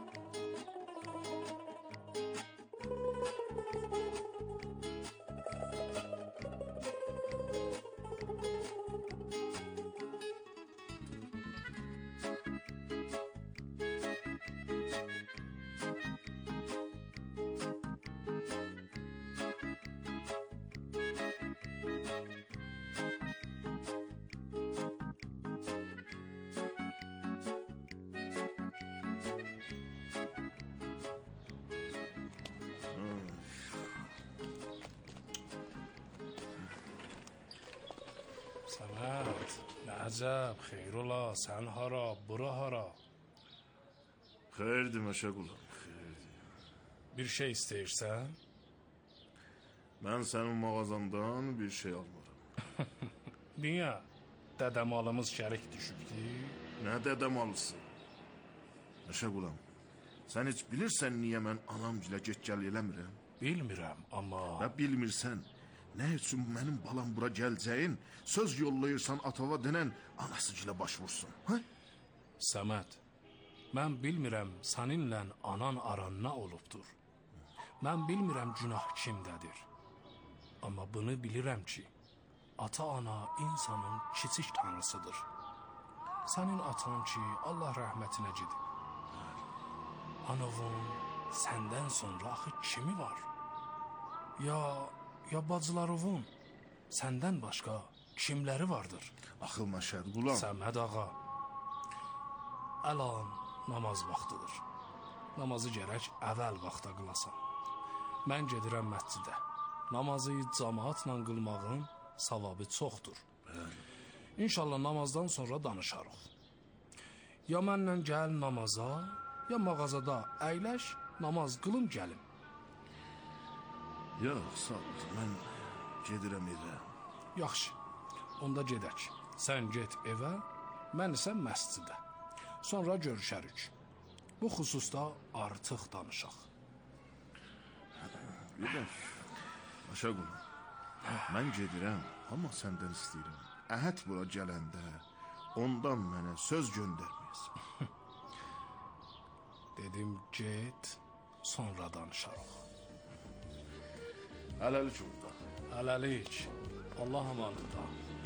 Səməd, nə əcəb, xeyr ola, sən hara, bura hara? Xeyirdir Məşəqulam, xeyirdir. Bir şey istəyirsən? Mən sənin mağazandan bir şey almıram. Niyə? Dədəmalımız şərik düşübdü? Nə dədəmalısı? Məşəqulam, sən heç bilirsən niyə mən anamgilə get-gəl eləmirəm? Bilmirəm, amma... Və bilmirsən, nə üçün mənim balam bura gələcəyin, söz yollayırsan atava denən anasıgilə baş vursun, hə? Səməd, mən bilmirəm səninlə anan aran nə olubdur. Mən bilmirəm günah kimdədir. Amma bunu bilirəm ki, ata-ana insanın kiçik tanrısıdır. Sənin atan ki, Allah rəhmətinə gedib. Anovun səndən sonra axı kimi var? Ya, ya bacılarıvın səndən başqa kimləri vardır? Axı Məşəd Qulam. Səməd ağa, əlan namaz vaxtıdır. Namazı gərək əvvəl vaxta qılasan. Mən gedirəm məscidə. Namazı cəmaatla qılmağın savabı çoxdur. İnşallah namazdan sonra danışarıq. Ya mənlə gəl namaza, ya mağazada əyləş, namaz qılım gəlim. Yox, sağ ol, mən gedirəm evə. Yaxşı, onda gedək. Sən get evə, mən isə məscidə. Sonra görüşərik. Bu xüsusda artıq danışaq. Bir də, Başa Qulam, mən gedirəm, amma səndən istəyirəm. Əhəd bura gələndə ondan mənə söz göndərməyəsən. Dedim get, sonra danışarıq. Hələlik orada. Hələlik, Allah amanında.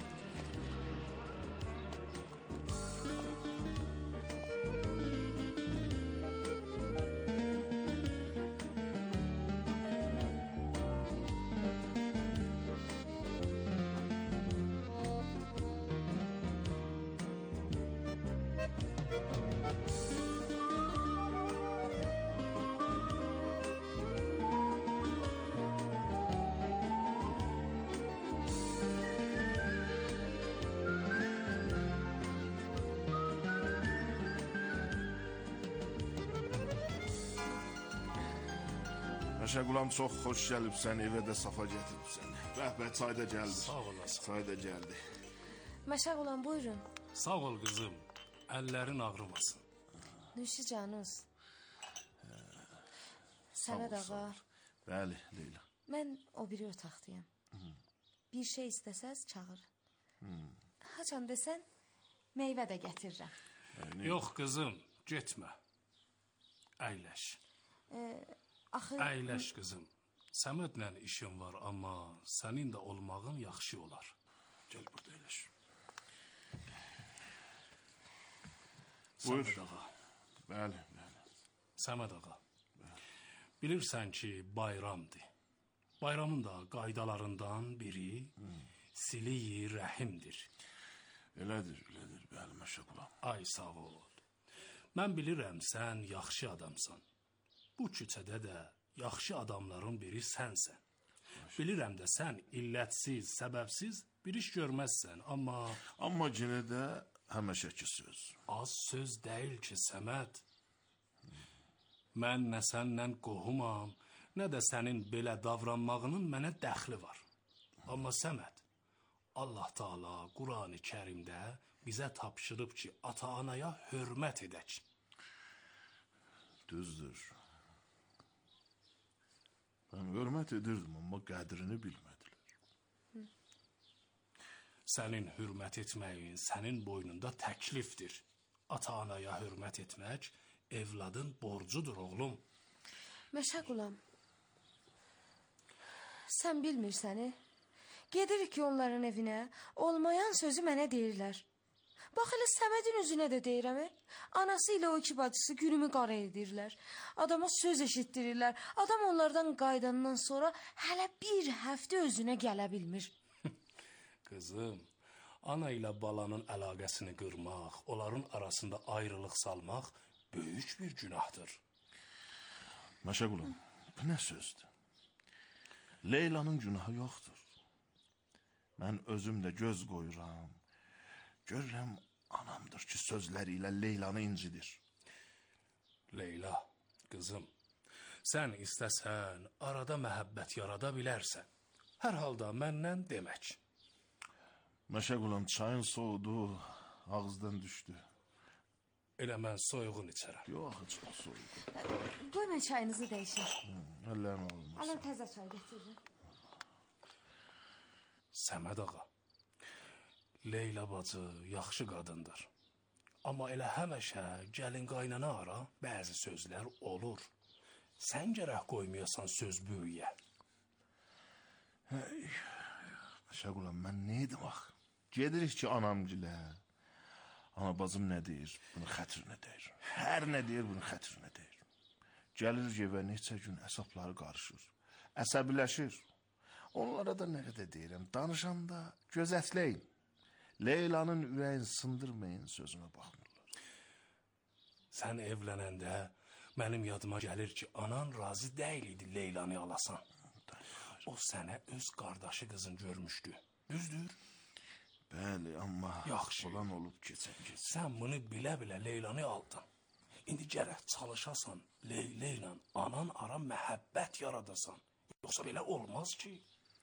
Başa Qulam, çox xoş gəlibsən, evə də safa gətiribsən. Bəhbə, çay da gəldi. Sağ olasın. Çay da gəldi. Məşəq olan buyurun. Sağ ol qızım, əllərin ağrımasın. Nüşü canınız. Səməd ağa, Bəli, Leyla. mən o biri otaqdayım. Bir şey istəsəz çağır. Haçan desən, meyvə də gətirirəm. Yox qızım, getmə. Əyləş. Axı, Əyləş qızım. Səmədlə işim var, amma sənin də olmağın yaxşı olar. Gəl burada eləş. Səməd ağa. Bəli, bəli. Səməd ağa. Bilirsən ki, bayramdır. Bayramın da qaydalarından biri sili-i rəhimdir. Elədir, elədir, bəli, məşəqulam. Ay, sağ ol. Mən bilirəm, sən yaxşı adamsan. Bu küçədə də yaxşı adamların biri sənsən. Bilirəm də sən illətsiz, səbəbsiz bir iş görməzsən, amma... Amma yenə də həməşəki söz. Az söz deyil ki, Səməd. Mən nə sənlə qohumam, nə də sənin belə davranmağının mənə dəxli var. Amma Səməd, Allah Taala Qurani Kərimdə bizə tapşırıb ki, ata-anaya hörmət edək. Düzdür. Mən hörmət edirdim, amma qədrini bilmədilər. Sənin hörmət etməyin sənin boynunda təklifdir. Ata-anaya hörmət etmək evladın borcudur, oğlum. Məşəqulam, sən bilmirsəni? Gedirik ki, onların evinə, olmayan sözü mənə deyirlər. Bax, elə Səmədin üzünə də deyirəm, e? Anası ilə o iki bacısı günümü qara edirlər. Adama söz eşitdirirlər. Adam onlardan qaydandan sonra hələ bir həftə özünə gələ bilmir. Qızım, ana ilə balanın əlaqəsini qırmaq, onların arasında ayrılıq salmaq böyük bir günahdır. Məşəqulam, bu nə sözdür? Leylanın günahı yoxdur. Mən özüm də göz qoyuram. Görürəm, anamdır ki, sözləri ilə Leylanı incidir. Leyla, qızım, sən istəsən, arada məhəbbət yarada bilərsən. Hər halda məndən demək. Məşəqulam, çayın soğudu, ağızdan düşdü. Elə mən soyuğun içərəm. Yox, çox soğudu. Qoy mən çayınızı dəyişim. Əllərim olmaz. Alın təzə çay getirin. Səməd ağa, Leyla bacı yaxşı qadındır. Amma elə həməşə gəlin qaynana ara bəzi sözlər olur. Sən gərək qoymayasan söz böyüyə. Hey, Məşəqulam, mən nə edim ax? Gedirik ki, anamgilə. Ana bacım nə deyir? Bunu xətrinə deyir. Hər nə deyir, bunu xətrinə deyir. Gəlir evə neçə gün əsabları qarışır. Əsəbiləşir. Onlara da nə qədər deyirəm, danışanda gözətləyin. Leylanın ürəyin sındırmayın, sözümə baxmırlar. Sən evlənəndə mənim yadıma gəlir ki, anan razı deyil idi Leylanı alasan. O sənə öz qardaşı qızın görmüşdü. Düzdür? Bəli, amma yaxşı olan olub keçən keçən. Sən bunu bilə-bilə Leylanı aldın. İndi gərək çalışasan, Leyla ilə anan ara məhəbbət yaradasan. Yoxsa belə olmaz ki.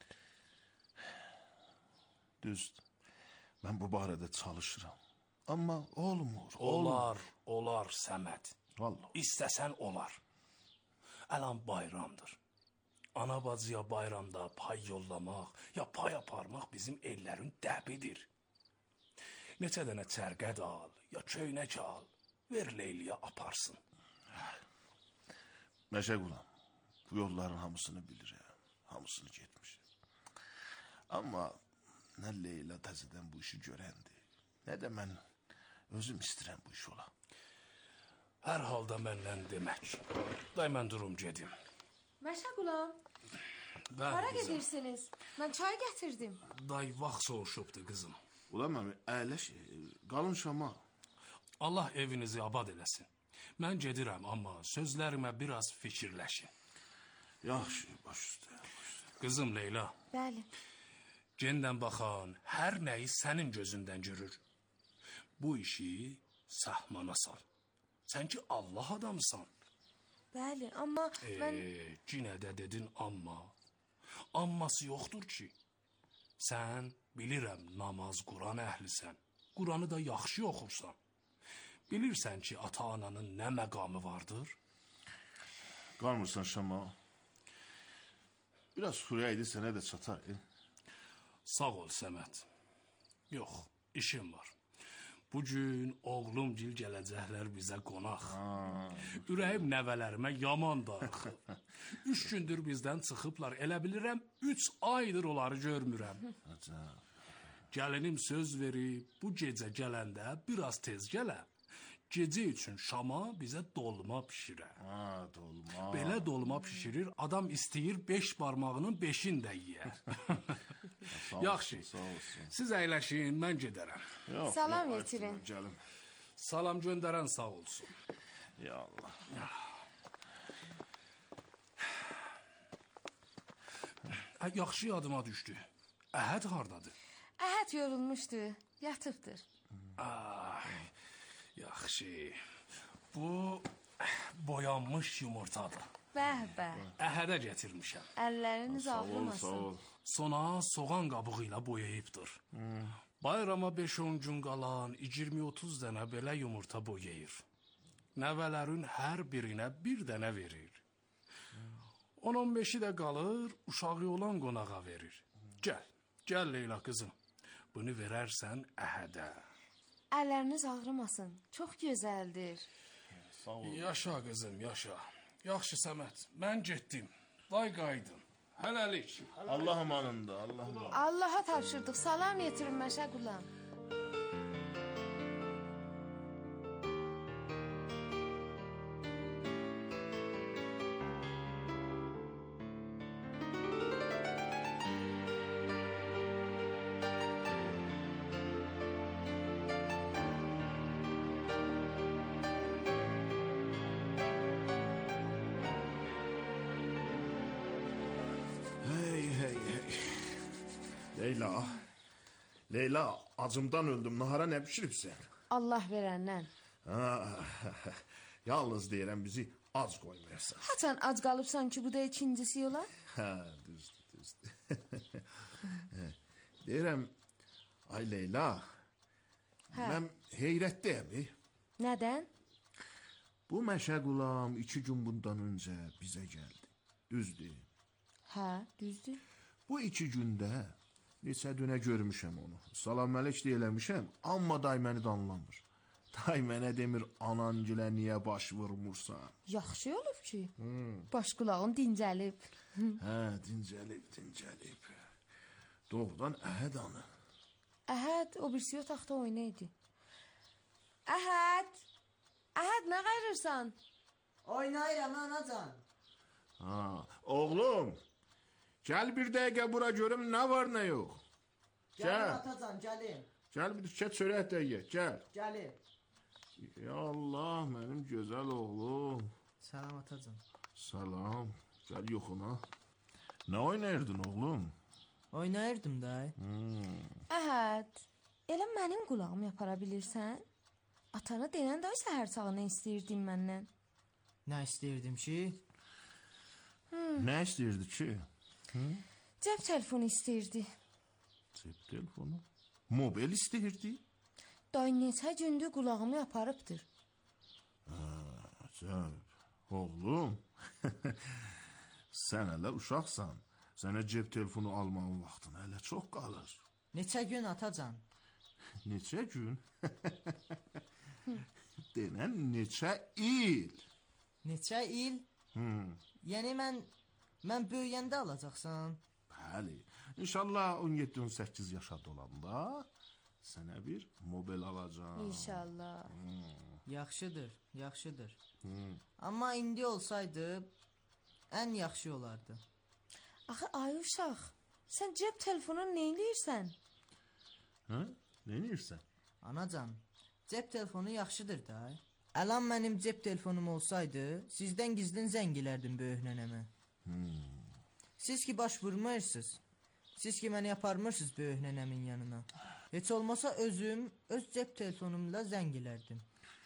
Düzdür. Mən bu barədə çalışıram. Amma olmur. Olar, olar Səməd. Vallahi. İstəsən olar. Ələn bayramdır. Ana bacıya bayramda pay yollamaq, ya pay aparmaq bizim ellərin dəbidir. Neçə dənə çərqəd al, ya köynək al, ver Leyliyə aparsın. Məşəqulam, bu yolların hamısını bilirəm, hamısını getmişim. Amma nə Leyla təzədən bu işi görəndir, nə də mən özüm istəyirəm bu iş ola. Hər halda məndən demək. Day mən durum gedim. Məşəqulam, hara gedirsiniz? Mən çay gətirdim. Day vaxt soğuşubdu qızım. Ulan məmi, əyləş, qalın şama. Allah evinizi abad eləsin. Mən gedirəm, amma sözlərimə biraz fikirləşin. Yaxşı, baş üstə, baş üstə. Qızım Leyla. Bəli. Gendən baxan hər nəyi sənin gözündən görür. Bu işi sahmana sal. Sən ki Allah adamsan. Bəli, amma mən... Eee, yenə də dedin amma. Amması yoxdur ki. Sən bilirəm namaz Quran əhlisən. Quranı da yaxşı oxursan. Bilirsən ki ata-ananın nə məqamı vardır? Qalmırsan şama. Biraz xürəydi sənə də çatar. E? Sağ ol Səməd. Yox, işim var. Bu gün oğlum gil gələcəklər bizə qonaq. Ürəyim nəvələrimə yaman darıxıb. Üç gündür bizdən çıxıblar. Elə bilirəm, üç aydır onları görmürəm. Gəlinim söz verib, bu gecə gələndə biraz tez gələm. Gecə üçün şama bizə dolma pişirər. Ha, dolma. Belə dolma pişirir, adam istəyir beş barmağının beşin də yiyər. Yaxşı, siz əyləşin, mən gedərəm. Yox, Salam yox, yetirin. Gəlim. Salam göndərən sağ olsun. Ya Allah. Hə, yaxşı yadıma düşdü. Əhəd hardadır? Əhəd yorulmuşdu, yatıbdır. Ay, yaxşı. Bu boyanmış yumurtadır. Bəh, bəh. Əhədə gətirmişəm. Əlləriniz Sağ ol, sağ ağrımasın. ol. Sona soğan qabığı ilə boyayıbdır. Bayrama beş on gün qalan iyirmi otuz dənə belə yumurta boyayır. Nəvələrin hər birinə bir dənə verir. on on beşi də qalır, uşağı olan qonağa verir. Gəl, gəl Leyla qızım. Bunu verərsən Əhədə. Əlləriniz ağrımasın. Çox gözəldir. Sağ ol. Yaşa qızım, yaşa. Yaxşı Səməd, mən getdim. Vay qaydın. Hələlik. Allah amanında, Allah amanında. Allaha tapşırdıq. Salam yetirin Məşə Qulam. Hey hey hey. Leyla. Leyla, acımdan öldüm. Nahara nə pişiribsən? Allah verəndən. Ha, yalnız deyirəm bizi ac qoymayasan. Haçan ac qalıbsan ki, bu da ikincisi yola? Ha, düzdür, düzdür. Deyirəm, ay Leyla, Hə. mən heyrətdəyim. e. Nədən? Bu Məşə Qulam iki gün bundan öncə bizə gəldi. Düzdür. Hə, düzdür. Bu iki gündə neçə dönə görmüşəm onu. Salam məlik də eləmişəm, amma day məni danlamır. Day mənə demir, anangilə niyə baş vurmursan? Yaxşı olub ki. Baş qulağın dincəlib. Hə, dincəlib, dincəlib. Doğrudan Əhəd anı. Əhəd o birisi otaqda oynaydı. Əhəd! Əhəd, nə qayırırsan? Oynayıram anacan. Ha, oğlum, gəl bir dəqiqə bura görüm nə var nə yox. Gəlin Gəl, atacan, gəlin. gəl bir düşə çörək də ye, gəl. Gəlin. Ya Allah, mənim gözəl oğlum. Salam atacan. Salam, gəl yoxuna. Nə oynayırdın oğlum? Oynayırdım da. Əhəd, elə mənim qulağımı yapara bilirsən? Atana denən də səhər sağına istəyirdin məndən. Nə istəyirdim ki? Nə istəyirdi ki? Cəb telefonu istəyirdi. Cep telefonu. Mobil istəyirdi. Day neçə gündür qulağımı yaparıbdır. Cəb, oğlum. Sən hələ uşaqsan. Sənə cep telefonu almağın vaxtın hələ çox qalır. Neçə gün atacan? Neçə gün? Denən neçə il? Neçə il? Yəni mən mən böyüyəndə alacaqsan? Bəli. İnşallah on yeddi on səkkiz yaşa dolanda sənə bir mobil alacağam. İnşallah. Yaxşıdır, yaxşıdır. Amma indi olsaydı ən yaxşı olardı. Axı ay uşaq, sən cəb telefonunu nə edirsən? Hə? Nə edirsən? Anacan, cep telefonu yaxşıdır da. Əlan mənim cep telefonum olsaydı, sizdən gizlin zəng elərdim böyük nənəmə. Siz ki baş vurmursuz. Siz ki məni aparmırsınız böyük nənəmin yanına. Heç olmasa özüm öz cep telefonumla zəng elərdim.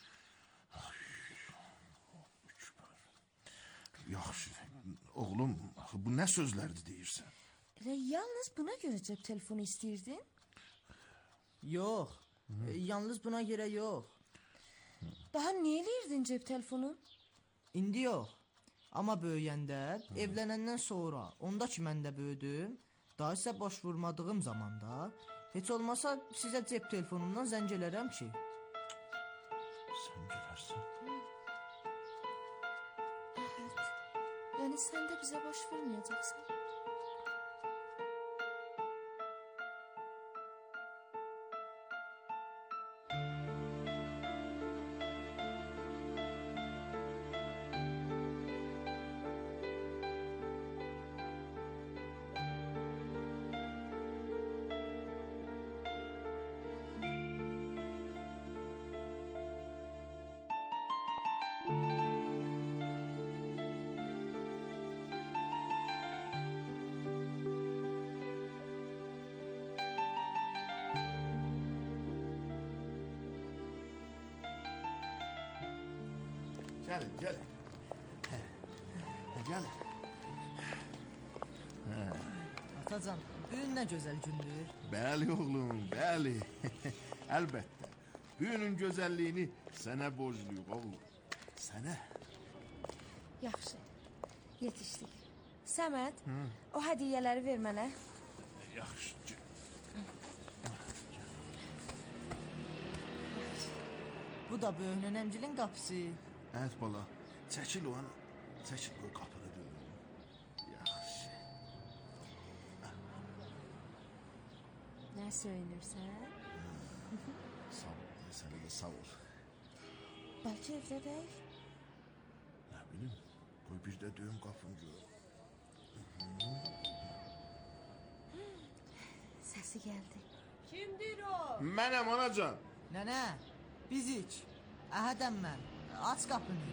Yaxşı. Oğlum, axı bu nə sözlərdir deyirsən? Elə yalnız buna görə cəb telefonu istəyirdin? Yox, e, yalnız buna görə yox. Daha nə edirdin cəb telefonu? İndi yox. Amma böyüyəndə, evlənəndən sonra, onda ki mən də böyüdüm, daha isə baş vurmadığım zamanda, heç olmasa sizə cep telefonumdan zəng elərəm ki, Yəni sən də bizə baş verməyəcəksən. Gəlin, gəlin. Hə, gəlin. Hə. Atacan, bugün nə gözəl gündür. Bəli oğlum, bəli. Əlbəttə. Bugünün gözəlliyini sənə borcluyuq oğlum. Sənə. Yaxşı. Yetişdik. Səməd, Hı? o hədiyyələri ver mənə. Yaxşı. Bu da böyük nənəmgilin qapısı. Evet bala, çəkil o ana, çəkil o qapını dönüm. Yaxşı. Nə söylürsən? Sağ ol, sənə də sağ ol. Bəlkə evdədək? Nə bilim, qoy bir də döyüm qapını gör. Səsi gəldi. Kimdir o? Mənəm anacan. Nənə, bizik. Əhədəm mən. Aç qapını.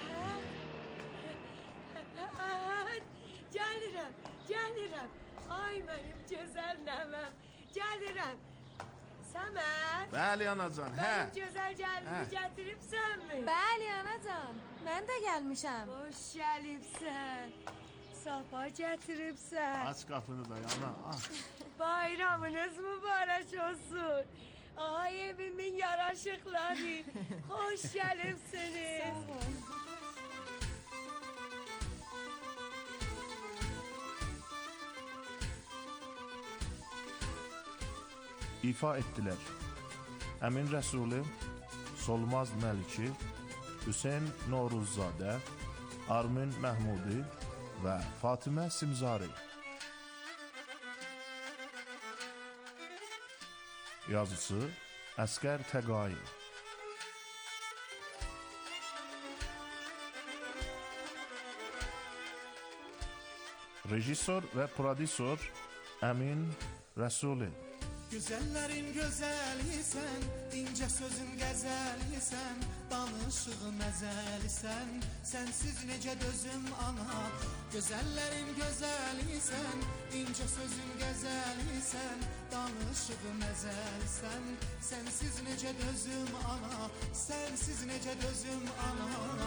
Gəlirəm, gəlirəm. Ay mənim gözəl nəvəm. Gəlirəm. Səməd. Bəli anacan, hə. Mənim gözəl gəlini gətiribsənmi? Bəli anacan, mən də gəlmişəm. Hoş gəlibsən. Safa gətiribsən. Aç qapını da yana, aç. Bayramınız mübarək olsun. Ay evimin yaraşıqları. Hoş gəlibsiniz. Sağ ol. İfa etdilər. Əmin Rəsuli, Solmaz Məliki, Hüseyn Noruzzadə, Armin Məhmudi və Fatimə Simzari. Yazısı Əskər Təqai. Rejissor və prodüsor Əmin Rəsuli. Gözəllərin gözəlisən, incə sözün qəzəlisən, danışığı məzəlisən, sənsiz necə dözüm ana. Gözəllərin gözəlisən, incə sözün qəzəlisən, danışığı məzəlisən, sənsiz necə dözüm ana, sənsiz necə dözüm ana.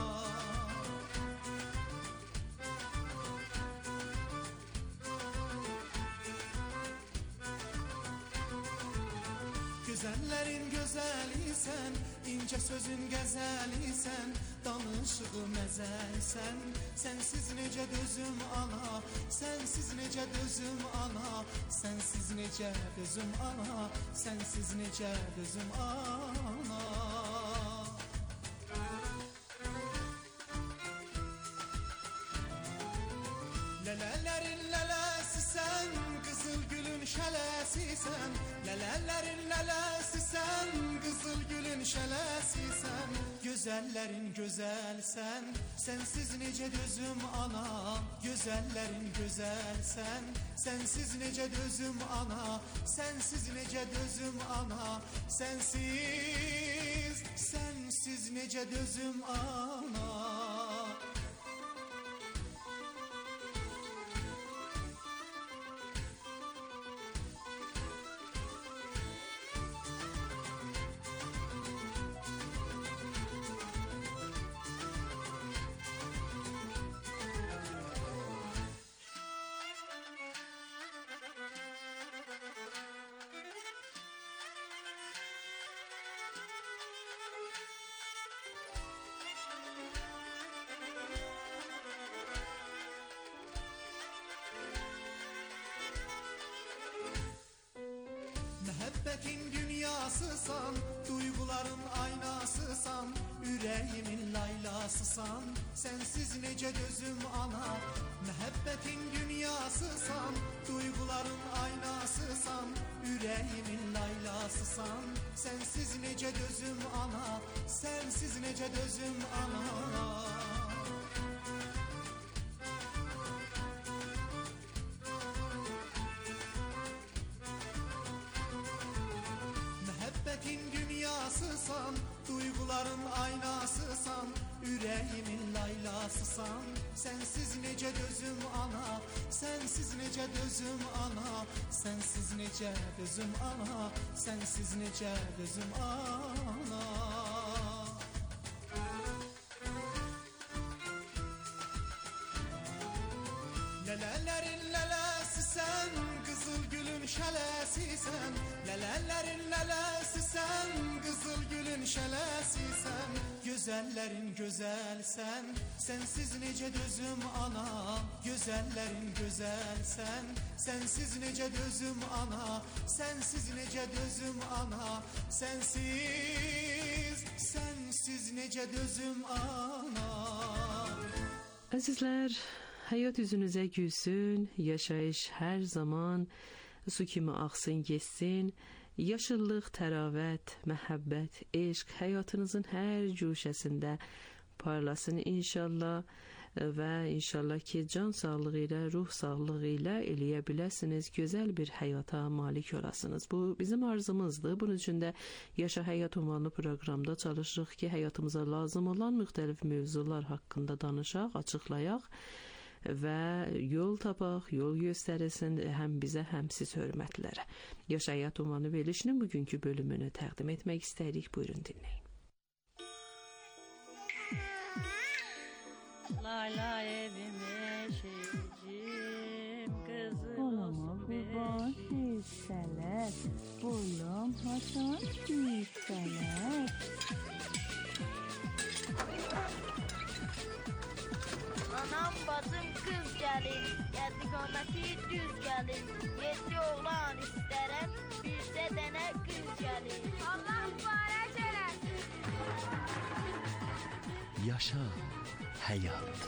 Gözəllərin gözəlisən, incə sözün qəzəlisən, danışığı məzəlisən, sənsiz necə dözüm ana, sənsiz necə dözüm ana, sənsiz necə dözüm ana, sənsiz necə dözüm ana. Lələlərin lələsisən, qızıl gülün şələsisən, lələlərin lələsisən, qızıl gülün şələsisən, gözəllərin gözəlsən, sənsiz necə dözüm ana, gözəllərin gözəlsən, sənsiz necə dözüm ana, sənsiz necə dözüm ana, sənsiz, sənsiz necə dözüm ana. Məhəbbətin dünyasısan, duyguların aynasısan, ürəyimin laylasısan, sənsiz necə dözüm ana. Məhəbbətin dünyasısan, duyguların aynasısan, ürəyimin laylasısan, sənsiz necə dözüm ana, sənsiz necə dözüm ana. Məhəbbətin dünyasısan, duyguların aynasısan, ürəyimin laylasısan, sənsiz necə dözüm ana, sənsiz necə dözüm ana, sənsiz necə dözüm ana, sənsiz necə dözüm ana. Lələlərin lələsisən, qızıl gülün şələsisən, lələlərin lələsisən, qızıl gülün şələsisən, gözəllərin gözəlsən, sənsiz necə dözüm ana, gözəllərin gözəlsən, sənsiz necə dözüm ana, sənsiz necə dözüm ana, sənsiz, sənsiz necə dözüm ana. Əzizlər, hayat yüzünüze gülsün, yaşayış her zaman su kimi axsın geçsin, yaşıllıq, təravət, məhəbbət, eşq hayatınızın hər cuşəsində parlasın inşallah və inşallah ki can sağlığı ilə, ruh sağlığı ilə eləyə biləsiniz, gözəl bir həyata malik olasınız. Bu bizim arzumuzdur. Bunun üçün də Yaşa Həyat ünvanlı proqramda çalışırıq ki, həyatımıza lazım olan müxtəlif mövzular haqqında danışaq, açıqlayaq və yol tapaq, yol göstərilsin həm bizə, həm siz hörmətlərə. Yaşa Həyat ünvanı verilişinin bugünkü bölümünü təqdim etmək istəyirik. Buyurun dinləyin. Layla evime şeycim, kızım olsun kurban hissələr, boyum hasan hissələr. Anam bacım kız gəlin, gəldi qaməti düz gəlin, yedi oğlan istərəm, bircə dənə qız gəlin. Allah mübarək eləsin. Yaşa Həyat.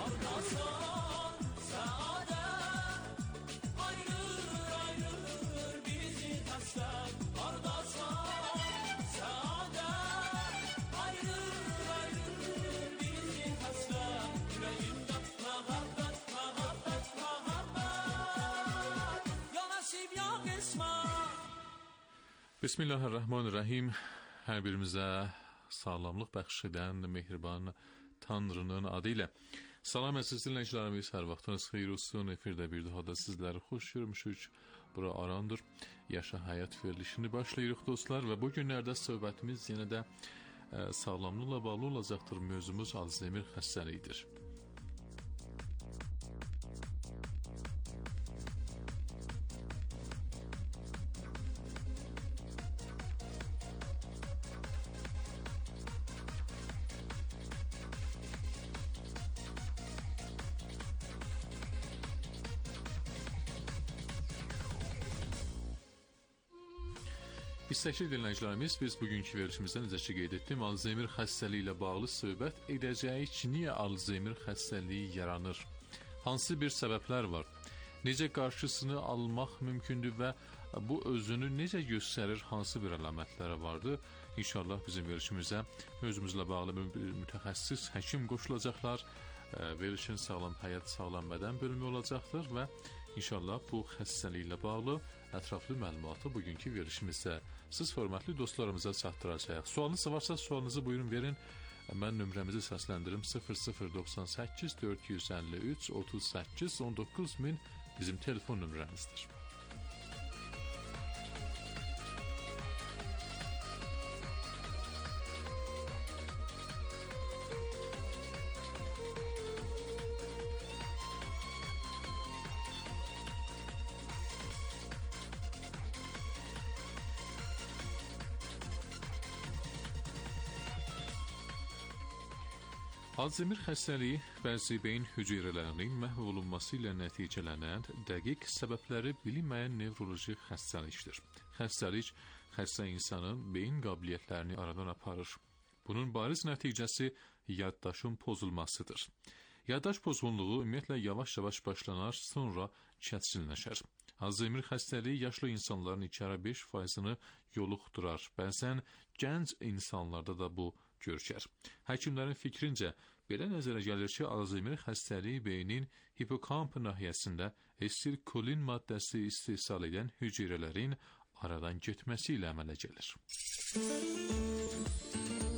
Bismillahirrahmanirrahim. Hər birimizə sağlamlıq bəxş edən mehriban Tanrının adı ilə salam əziz dinləyicilərimiz, hər vaxtınız xeyir olsun. Efirdə bir daha da sizləri xoş görmüşük. Bura arandır. Yaşa Həyat verilişini başlayırıq dostlar və bu günlərdə söhbətimiz yenə də ə, sağlamlıqla bağlı olacaqdır. Mövzumuz Alzheimer xəstəliyidir. İstəkli dinləyicilərimiz, biz bugünkü verilişimizdə necə ki qeyd etdim, Alzheimer xəstəliyi ilə bağlı söhbət edəcəyik ki, niyə Alzheimer xəstəliyi yaranır? Hansı bir səbəblər var? Necə qarşısını almaq mümkündür və bu özünü necə göstərir, hansı bir əlamətləri vardır? İnşallah bizim verilişimizə özümüzlə bağlı bir mütəxəssis həkim qoşulacaqlar. Verilişin sağlam həyat, sağlam bədən bölümü olacaqdır və İnşallah bu xəstəliklə bağlı ətraflı məlumatı bugünkü verilişimizdə siz hörmətli dostlarımıza çatdıracağıq. Sualınız varsa sualınızı buyurun verin. Mən nömrəmizi səsləndirim sıfır sıfır doxsan səkkiz dörd yüz əlli üç otuz səkkiz on doqquz min bizim telefon nömrəmizdir. Alzheimer xəstəliyi bəzi beyin hüceyrələrinin məhv olunması ilə nəticələnən dəqiq səbəbləri bilinməyən nevroloji xəstəlikdir. Xəstəlik xəstə insanın beyin qabiliyyətlərini aradan aparır. Bunun bariz nəticəsi yaddaşın pozulmasıdır. Yaddaş pozğunluğu ümumiyyətlə yavaş-yavaş başlanar, sonra kəskinləşər. Alzheimer xəstəliyi yaşlı insanların iki ilə beş faizini yoluxdurar. Bəzən gənc insanlarda da bu görkər. Həkimlərin fikrincə, belə nəzərə gəlir ki, Alzheimer xəstəliyi beynin hipokamp nahiyəsində estilkolin maddəsi istehsal edən hüceyrələrin aradan getməsi ilə əmələ gəlir.